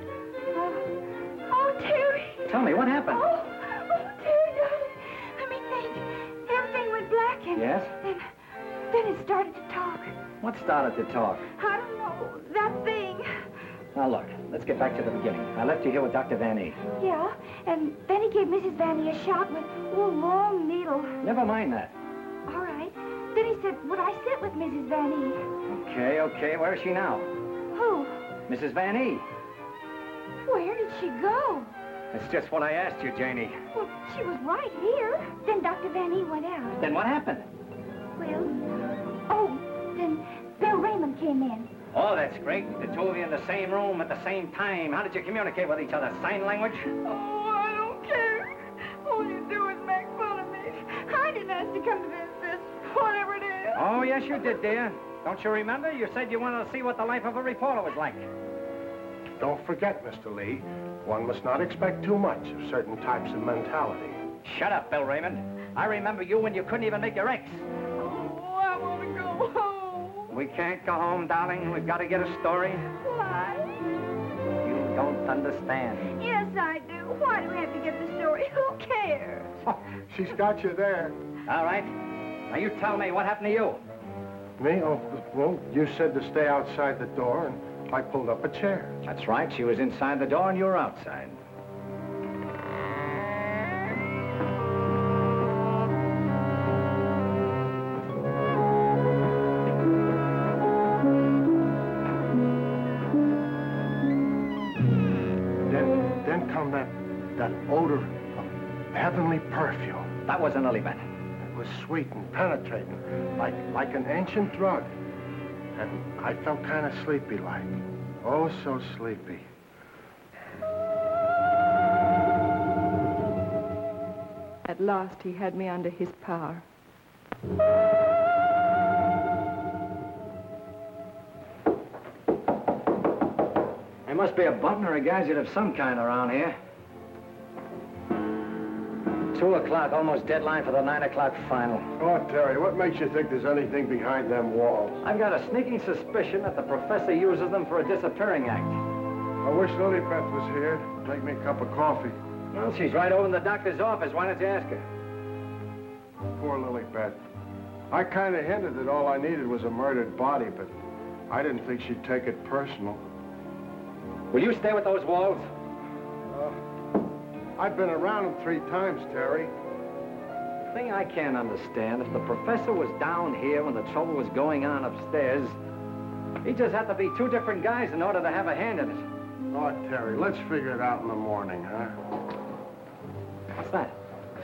Oh, Terry. Tell me, what happened? Oh, Terry, darling. Let me think. Everything went black and... Yes? Then it started to talk. What started the talk? I don't know. That thing. Now, look, let's get back to the beginning. I left you here with Dr. Van E. Yeah, and then he gave Mrs. Vanny a shot with a long needle. Never mind that. All right. Then he said, would I sit with Mrs. Vanny? Okay. Where is she now? Who? Mrs. Van E. Where did she go? That's just what I asked you, Janie. Well, she was right here. Then Dr. Vanny went out. Then what happened? Then Bill Raymond came in. Oh, that's great. The two of you in the same room at the same time. How did you communicate with each other? Sign language? Oh, I don't care. All you do is make fun of me. I didn't ask to come to this, whatever it is. Oh, yes, you did, dear. Don't you remember? You said you wanted to see what the life of a reporter was like. Don't forget, Mr. Lee, one must not expect too much of certain types of mentality. Shut up, Bill Raymond. I remember you when you couldn't even make your X. Oh, I want to go home. We can't go home, darling. We've got to get a story. Why? You don't understand. Yes, I do. Why do we have to get the story? Who cares? She's got you there. All right. Now, you tell me, what happened to you? Me? Oh, well, you said to stay outside the door, and I pulled up a chair. That's right. She was inside the door, and you were outside. Then come that odor of heavenly perfume. That was an Lilibet. It was sweet and penetrating, like an ancient drug. And I felt kind of sleepy-like. Oh, so sleepy. At last, he had me under his power. There must be a button or a gadget of some kind around here. 2 o'clock, almost deadline for the 9 o'clock final. Oh, Terry, what makes you think there's anything behind them walls? I've got a sneaking suspicion that the professor uses them for a disappearing act. I wish Lilibet was here. Make me a cup of coffee. Well, she's right over in the doctor's office. Why don't you ask her? Poor Lilibet. I kind of hinted that all I needed was a murdered body, but I didn't think she'd take it personal. Will you stay with those walls? I've been around them 3 times, Terry. The thing I can't understand, if the professor was down here when the trouble was going on upstairs, he just had to be 2 different guys in order to have a hand in it. Oh, Terry, let's figure it out in the morning, huh? What's that?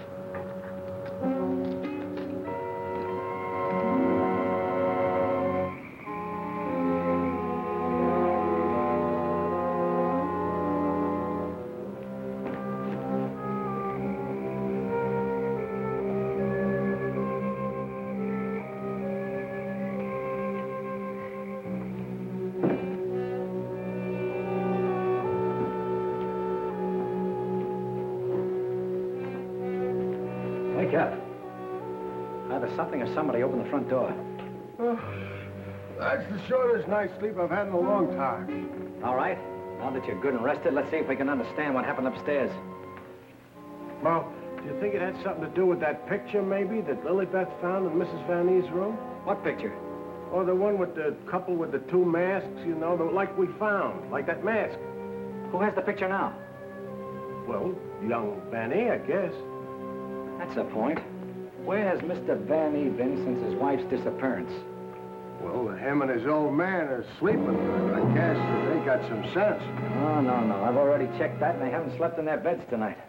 Wake up. Either something or somebody opened the front door. Oh, that's the shortest night's sleep I've had in a long time. All right. Now that you're good and rested, let's see if we can understand what happened upstairs. Well, do you think it had something to do with that picture, maybe, that Lilibet found in Mrs. Van E's room? What picture? Or the one with the couple with the 2 masks, you know, like we found, like that mask. Who has the picture now? Well, young Van E, I guess. That's the point. Where has Mr. Van E been since his wife's disappearance? Well, him and his old man are sleeping, but I guess they got some sense. Oh, no. I've already checked that, and they haven't slept in their beds tonight.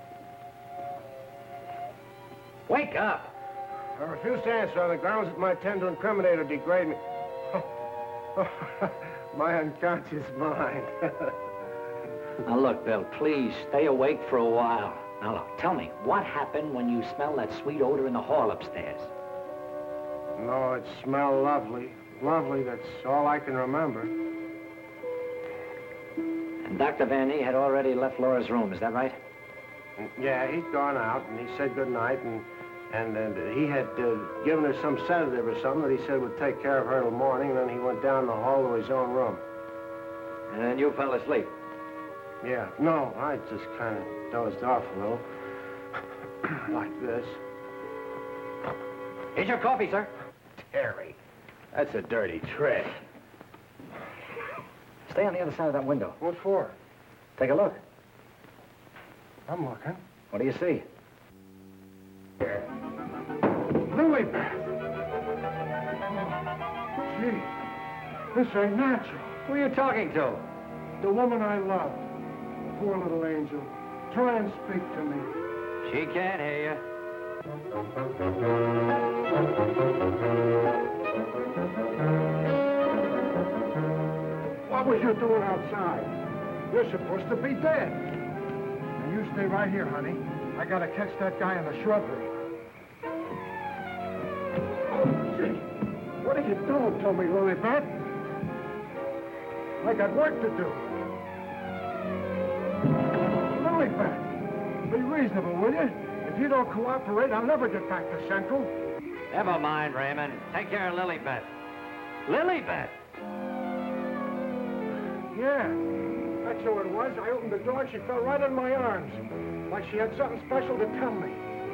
Wake up! I refuse to answer on the grounds that my attempt to incriminate or degrade me. My unconscious mind. Now, look, Bill, please stay awake for a while. Now, look, tell me, what happened when you smelled that sweet odor in the hall upstairs? No, it smelled lovely. Lovely, that's all I can remember. And Dr. Van E had already left Laura's room, is that right? Yeah, he'd gone out, and he said goodnight, and he had given her some sedative or something that he said would take care of her till morning, and then he went down the hall to his own room. And then you fell asleep? Yeah, no, I just kind of dozed off a little. Like this. Here's your coffee, sir. Terry. That's a dirty trick. Stay on the other side of that window. What for? Take a look. I'm looking. What do you see? Lily Beth! Gee, this ain't natural. Who are you talking to? The woman I love. Poor little angel. Try and speak to me. She can't hear you. What was you doing outside? You're supposed to be dead. Now you stay right here, honey. I gotta catch that guy in the shrubbery. Oh, gee. What are you doing to me, Lilybeth? I got work to do. Lilybeth, be reasonable, will you? If you don't cooperate, I'll never get back to Central. Never mind, Raymond. Take care of Lilybeth. Lilybeth! Yeah, that's who it was. I opened the door and she fell right in my arms. Like she had something special to tell me.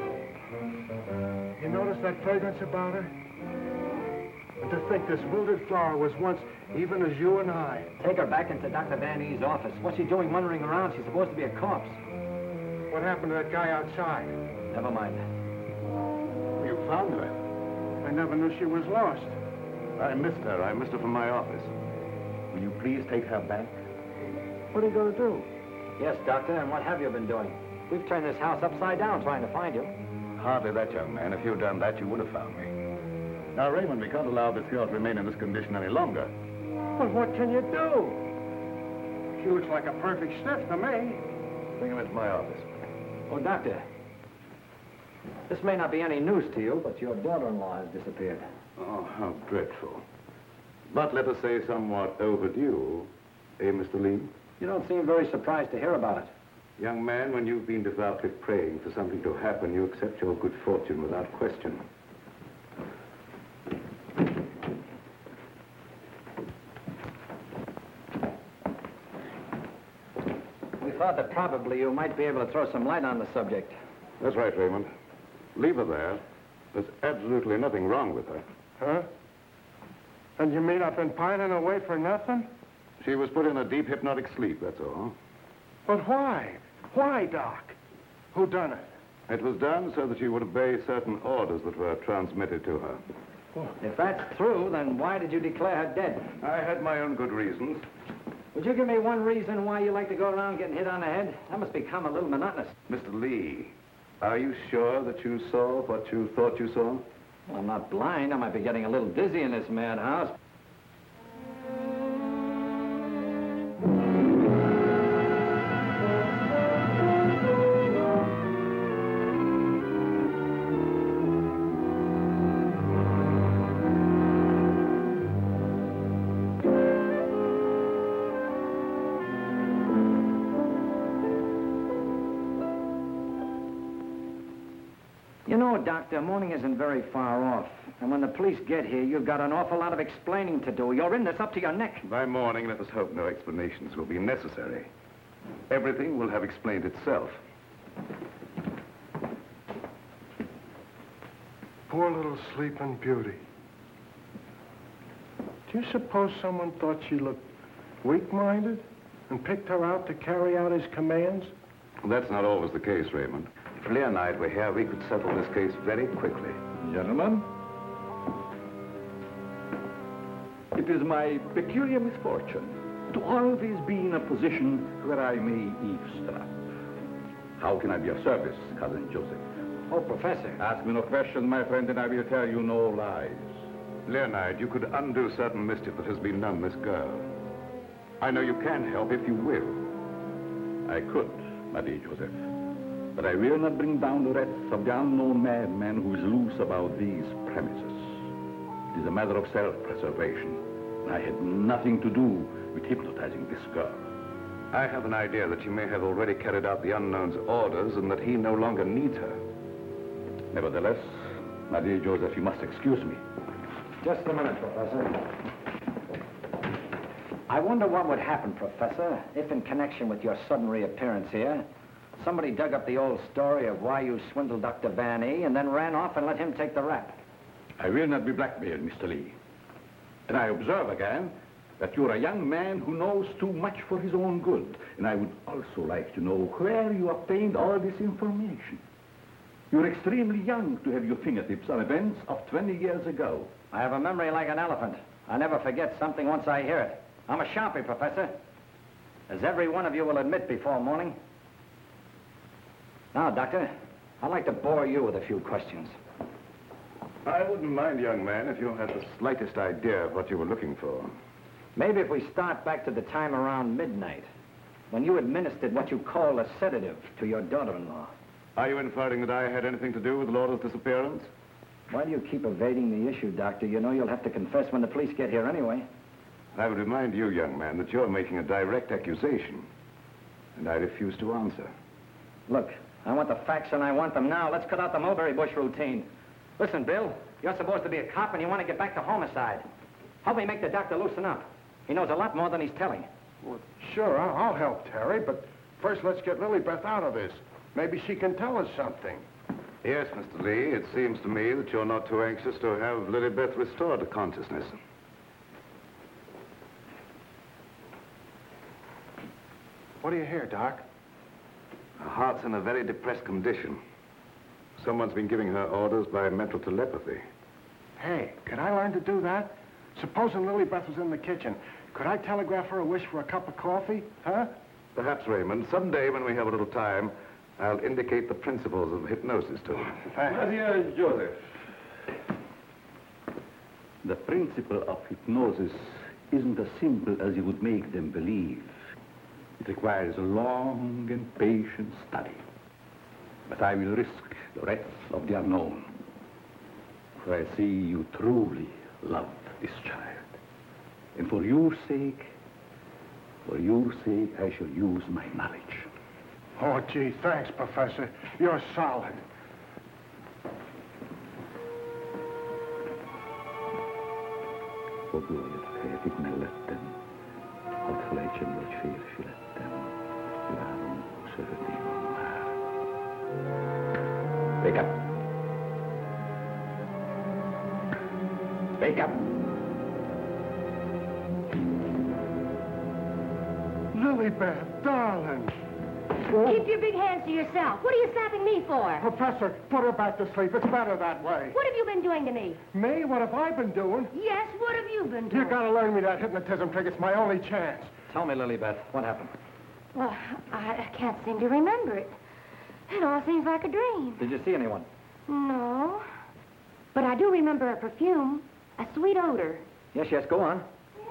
You notice that fragrance about her? And to think this wilted flower was once even as you and I. Take her back into Dr. Van E's office. What's she doing wandering around? She's supposed to be a corpse. What happened to that guy outside? Never mind. You found her. I never knew she was lost. I missed her. I missed her from my office. Will you please take her back? What are you going to do? Yes, Doctor, and what have you been doing? We've turned this house upside down trying to find you. Hardly that, young man. If you'd done that, you would have found me. Now, Raymond, we can't allow this girl to remain in this condition any longer. Well, what can you do? She looks like a perfect stiff to me. Bring him into my office. Oh, Doctor, this may not be any news to you, but your daughter-in-law has disappeared. Oh, how dreadful. But let us say somewhat overdue, eh, Mr. Lee? You don't seem very surprised to hear about it. Young man, when you've been devoutly praying for something to happen, you accept your good fortune without question. We thought that probably you might be able to throw some light on the subject. That's right, Raymond. Leave her there. There's absolutely nothing wrong with her. Huh? And you mean I've been pining away for nothing? She was put in a deep hypnotic sleep, that's all. But why? Why, Doc? Who done it? It was done so that she would obey certain orders that were transmitted to her. If that's true, then why did you declare her dead? I had my own good reasons. Would you give me one reason why you like to go around getting hit on the head? That must become a little monotonous. Mr. Lee, are you sure that you saw what you thought you saw? Well, I'm not blind. I might be getting a little dizzy in this madhouse. You know, Doctor, morning isn't very far off. And when the police get here, you've got an awful lot of explaining to do. You're in this up to your neck. By morning, let us hope no explanations will be necessary. Everything will have explained itself. Poor little sleeping beauty. Do you suppose someone thought she looked weak-minded and picked her out to carry out his commands? That's not always the case, Raymond. If Leah and I were here, we could settle this case very quickly. Gentlemen, it is my peculiar misfortune to always be in a position where I may eavesdrop. How can I be of service, Cousin Joseph? Oh, Professor. Ask me no questions, my friend, and I will tell you no lies. Leonard, you could undo certain mischief that has been done this girl. I know you can help if you will. I could, my dear Joseph. But I will not bring down the wrath of the unknown madman who is loose about these premises. It is a matter of self-preservation. I had nothing to do with hypnotizing this girl. I have an idea that you may have already carried out the unknown's orders and that he no longer needs her. Nevertheless, my dear Joseph, you must excuse me. Just a minute, Professor. I wonder what would happen, Professor, if in connection with your sudden reappearance here, somebody dug up the old story of why you swindled Dr. Van E and then ran off and let him take the rap. I will not be blackmailed, Mr. Lee. And I observe again that you're a young man who knows too much for his own good. And I would also like to know where you obtained all this information. You're extremely young to have your fingertips on events of 20 years ago. I have a memory like an elephant. I never forget something once I hear it. I'm a sharpie, Professor. As every one of you will admit before morning. Now, Doctor, I'd like to bore you with a few questions. I wouldn't mind, young man, if you had the slightest idea of what you were looking for. Maybe if we start back to the time around midnight, when you administered what you call a sedative to your daughter-in-law. Are you inferring that I had anything to do with Laura's disappearance? Why do you keep evading the issue, Doctor? You know you'll have to confess when the police get here anyway. I would remind you, young man, that you're making a direct accusation, and I refuse to answer. Look, I want the facts and I want them now. Let's cut out the mulberry bush routine. Listen, Bill, you're supposed to be a cop and you want to get back to homicide. Help me make the doctor loosen up. He knows a lot more than he's telling. Well, sure, I'll help Terry, but first let's get Lilybeth out of this. Maybe she can tell us something. Yes, Mr. Lee, it seems to me that you're not too anxious to have Lilybeth restored to consciousness. What do you hear, Doc? Her heart's in a very depressed condition. Someone's been giving her orders by mental telepathy. Hey, could I learn to do that? Supposing Lilybeth was in the kitchen, could I telegraph her a wish for a cup of coffee, huh? Perhaps, Raymond, someday when we have a little time, I'll indicate the principles of hypnosis to her. Thanks. Dear Joseph, the principle of hypnosis isn't as simple as you would make them believe. It requires a long and patient study. But I will risk the rest of the unknown. For I see you truly love this child. And for your sake, I shall use my knowledge. Oh, gee, thanks, Professor. You're solid. Wake up. Wake up. Lilybeth, darling. Keep your big hands to yourself. What are you slapping me for? Professor, put her back to sleep. It's better that way. What have you been doing to me? Me? What have I been doing? Yes, what have you been doing? You gotta learn me that hypnotism trick. It's my only chance. Tell me, Lilybeth, what happened? Well, I can't seem to remember it. It all seems like a dream. Did you see anyone? No. But I do remember a perfume, a sweet odor. Yes, go on.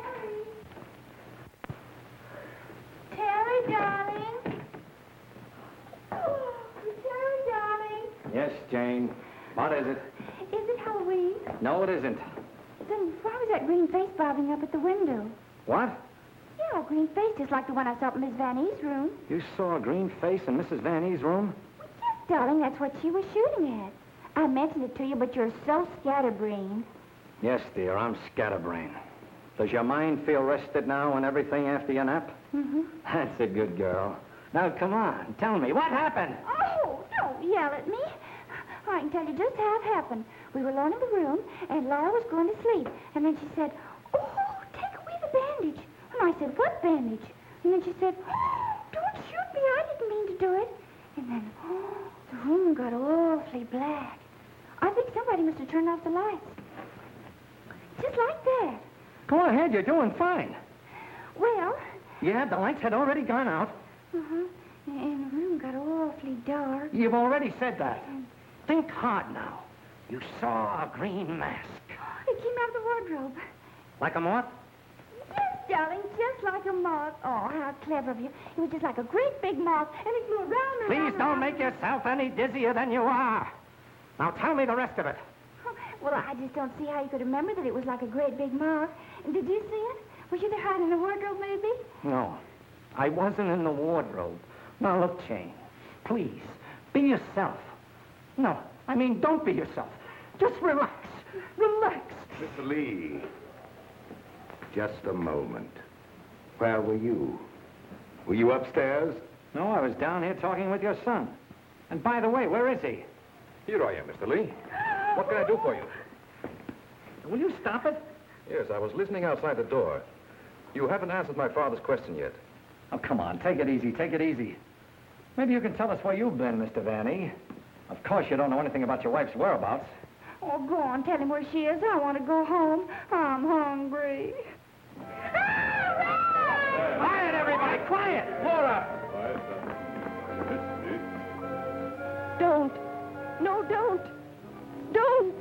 Terry, darling. Oh, Terry, darling. Yes, Jane. What is it? Is it Halloween? No, it isn't. Then why was that green face bobbing up at the window? What? Yeah, a green face just like the one I saw in Miss Van E.'s room. You saw a green face in Mrs. Van E.'s room? Yes, darling, that's what she was shooting at. I mentioned it to you, but you're so scatterbrained. Yes, dear, I'm scatterbrained. Does your mind feel rested now and everything after your nap? Mm-hmm. That's a good girl. Now, come on, tell me, what happened? Oh, don't yell at me. I can tell you just how it happened. We were alone in the room, and Laura was going to sleep. And then she said, oh, take away the bandage. And I said, what bandage? And then she said, oh, don't shoot me. I didn't mean to do it. And then, the room got awfully black. I think somebody must have turned off the lights. Just like that. Go ahead, you're doing fine. Well... Yeah, the lights had already gone out. Uh-huh. And the room got awfully dark. You've already said that. Think hard now. You saw a green mask. It came out of the wardrobe. Like a moth? Yes, darling, just like a moth. Oh, how clever of you. It was just like a great big moth, and it flew around and Please around. don't make yourself any dizzier than you are. Now tell me the rest of it. Well, I just don't see how you could remember that it was like a great big moth. And did you see it? Was you there hiding in the wardrobe, maybe? No, I wasn't in the wardrobe. Now, look, Jane, please, be yourself. No, I mean, don't be yourself. Just relax. Relax. Mr. Lee, just a moment. Where were you? Were you upstairs? No, I was down here talking with your son. And by the way, where is he? Here I am, Mr. Lee. What can I do for you? Will you stop it? Yes, I was listening outside the door. You haven't answered my father's question yet. Oh, come on, take it easy, take it easy. Maybe you can tell us where you've been, Mr. Vanny. Of course, you don't know anything about your wife's whereabouts. Oh, go on, tell him where she is. I want to go home. I'm hungry. Quiet, everybody, quiet! Laura! Don't. No, don't. Don't.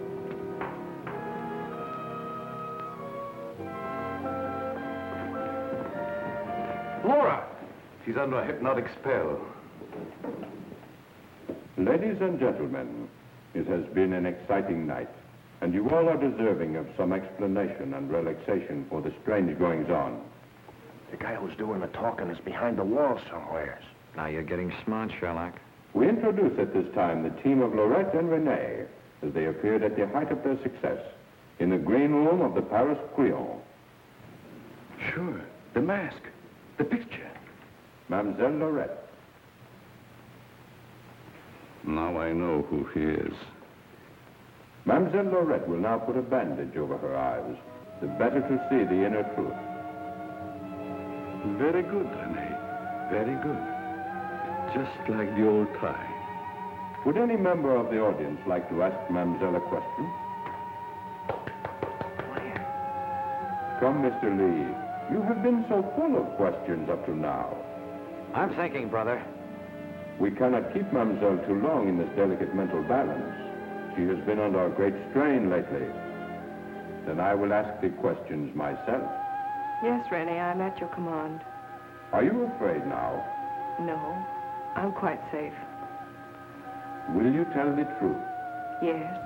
Laura! She's under a hypnotic spell. Ladies and gentlemen, it has been an exciting night, and you all are deserving of some explanation and relaxation for the strange goings-on. The guy who's doing the talking is behind the wall somewheres. Now you're getting smart, Sherlock. We introduce at this time the team of Lorette and Renee as they appeared at the height of their success in the green room of the Paris Crillon. Sure, the mask, the picture. Mademoiselle Lorette. Now I know who he is. Mademoiselle Lorette will now put a bandage over her eyes, the better to see the inner truth. Very good, Renee. Very good. Just like the old time. Would any member of the audience like to ask Mademoiselle a question? Come, Mr. Lee. You have been so full of questions up to now. I'm thinking, brother. We cannot keep Mademoiselle too long in this delicate mental balance. She has been under a great strain lately. Then I will ask the questions myself. Yes, Renee, I'm at your command. Are you afraid now? No, I'm quite safe. Will you tell the truth? Yes.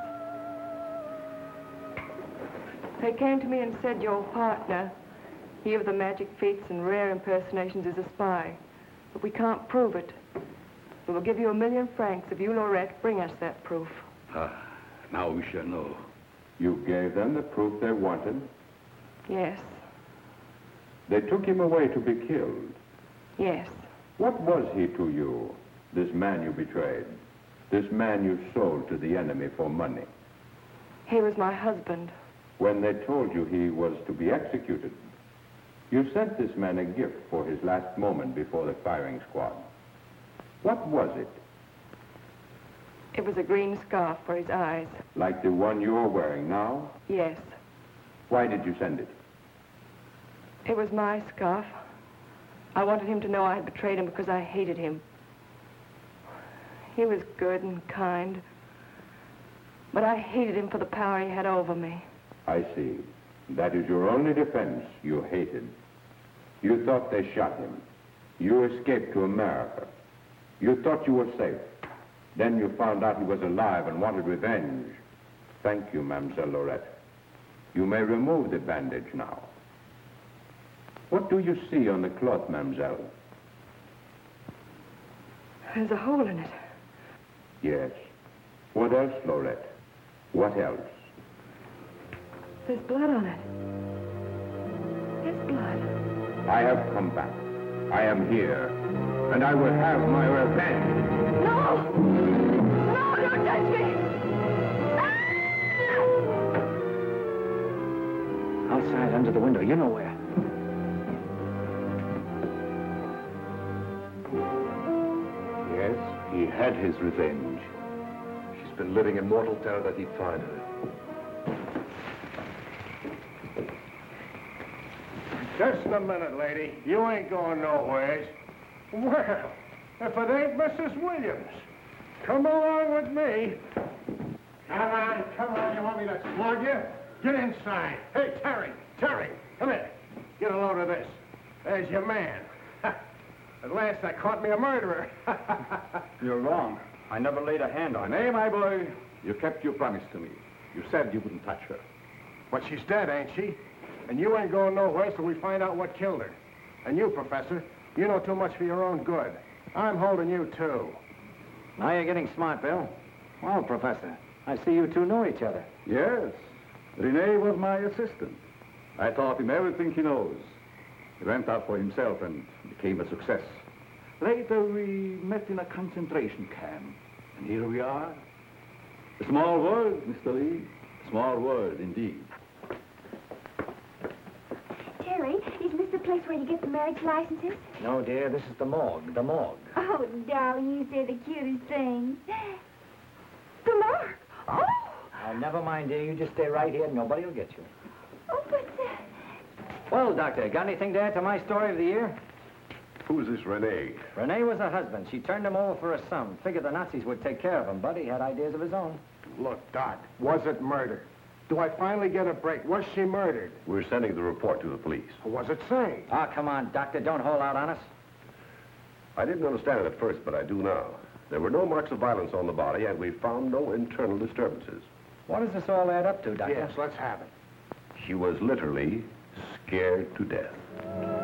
They came to me and said your partner, he of the magic feats and rare impersonations, is a spy. But we can't prove it. We will give you 1,000,000 francs if you, Lorette, bring us that proof. Now we shall know. You gave them the proof they wanted? Yes. They took him away to be killed. Yes. What was he to you, this man you betrayed? This man you sold to the enemy for money? He was my husband. When they told you he was to be executed, you sent this man a gift for his last moment before the firing squad. What was it? It was a green scarf for his eyes. Like the one you're wearing now? Yes. Why did you send it? It was my scarf. I wanted him to know I had betrayed him because I hated him. He was good and kind, but I hated him for the power he had over me. I see. That is your only defense. You hated. You thought they shot him. You escaped to America. You thought you were safe. Then you found out he was alive and wanted revenge. Thank you, Mademoiselle Lorette. You may remove the bandage now. What do you see on the cloth, Mademoiselle? There's a hole in it. Yes. What else, Lorette? What else? There's blood on it. There's blood. I have come back. I am here. And I will have my revenge. No! No, don't touch me! Outside, under the window, you know where. Yes, he had his revenge. She's been living in mortal terror that he'd find her. Just a minute, lady. You ain't going nowheres. Well, if it ain't Mrs. Williams, come along with me. Come on. You want me to slug you? Get inside. Hey, Terry, come here. Get a load of this. There's your man. At last, I caught me a murderer. You're wrong. I never laid a hand on her. Renee, my boy, you kept your promise to me. You said you wouldn't touch her. But she's dead, ain't she? And you ain't going nowhere till we find out what killed her. And you, Professor, you know too much for your own good. I'm holding you, too. Now you're getting smart, Bill. Well, Professor, I see you two know each other. Yes. Renee was my assistant. I taught him everything he knows. He went out for himself and became a success. Later, we met in a concentration camp. And here we are. A small world, Mr. Lee. A small world, indeed. place where you get the marriage licenses? No, dear, this is the morgue, the morgue. Oh, darling, you say the cutest things. The mark. Oh! Never mind, dear. You just stay right here. Nobody will get you. Oh, but... Well, Doctor, got anything to add to my story of the year? Who is this Renee? Renee was her husband. She turned him over for a sum. Figured the Nazis would take care of him, but he had ideas of his own. Look, Doc, was it murder? Do I finally get a break? Was she murdered? We're sending the report to the police. What was it say? Ah, come on, Doctor. Don't hold out on us. I didn't understand it at first, but I do now. There were no marks of violence on the body, and we found no internal disturbances. What does this all add up to, Doctor? Yes, let's have it. She was literally scared to death.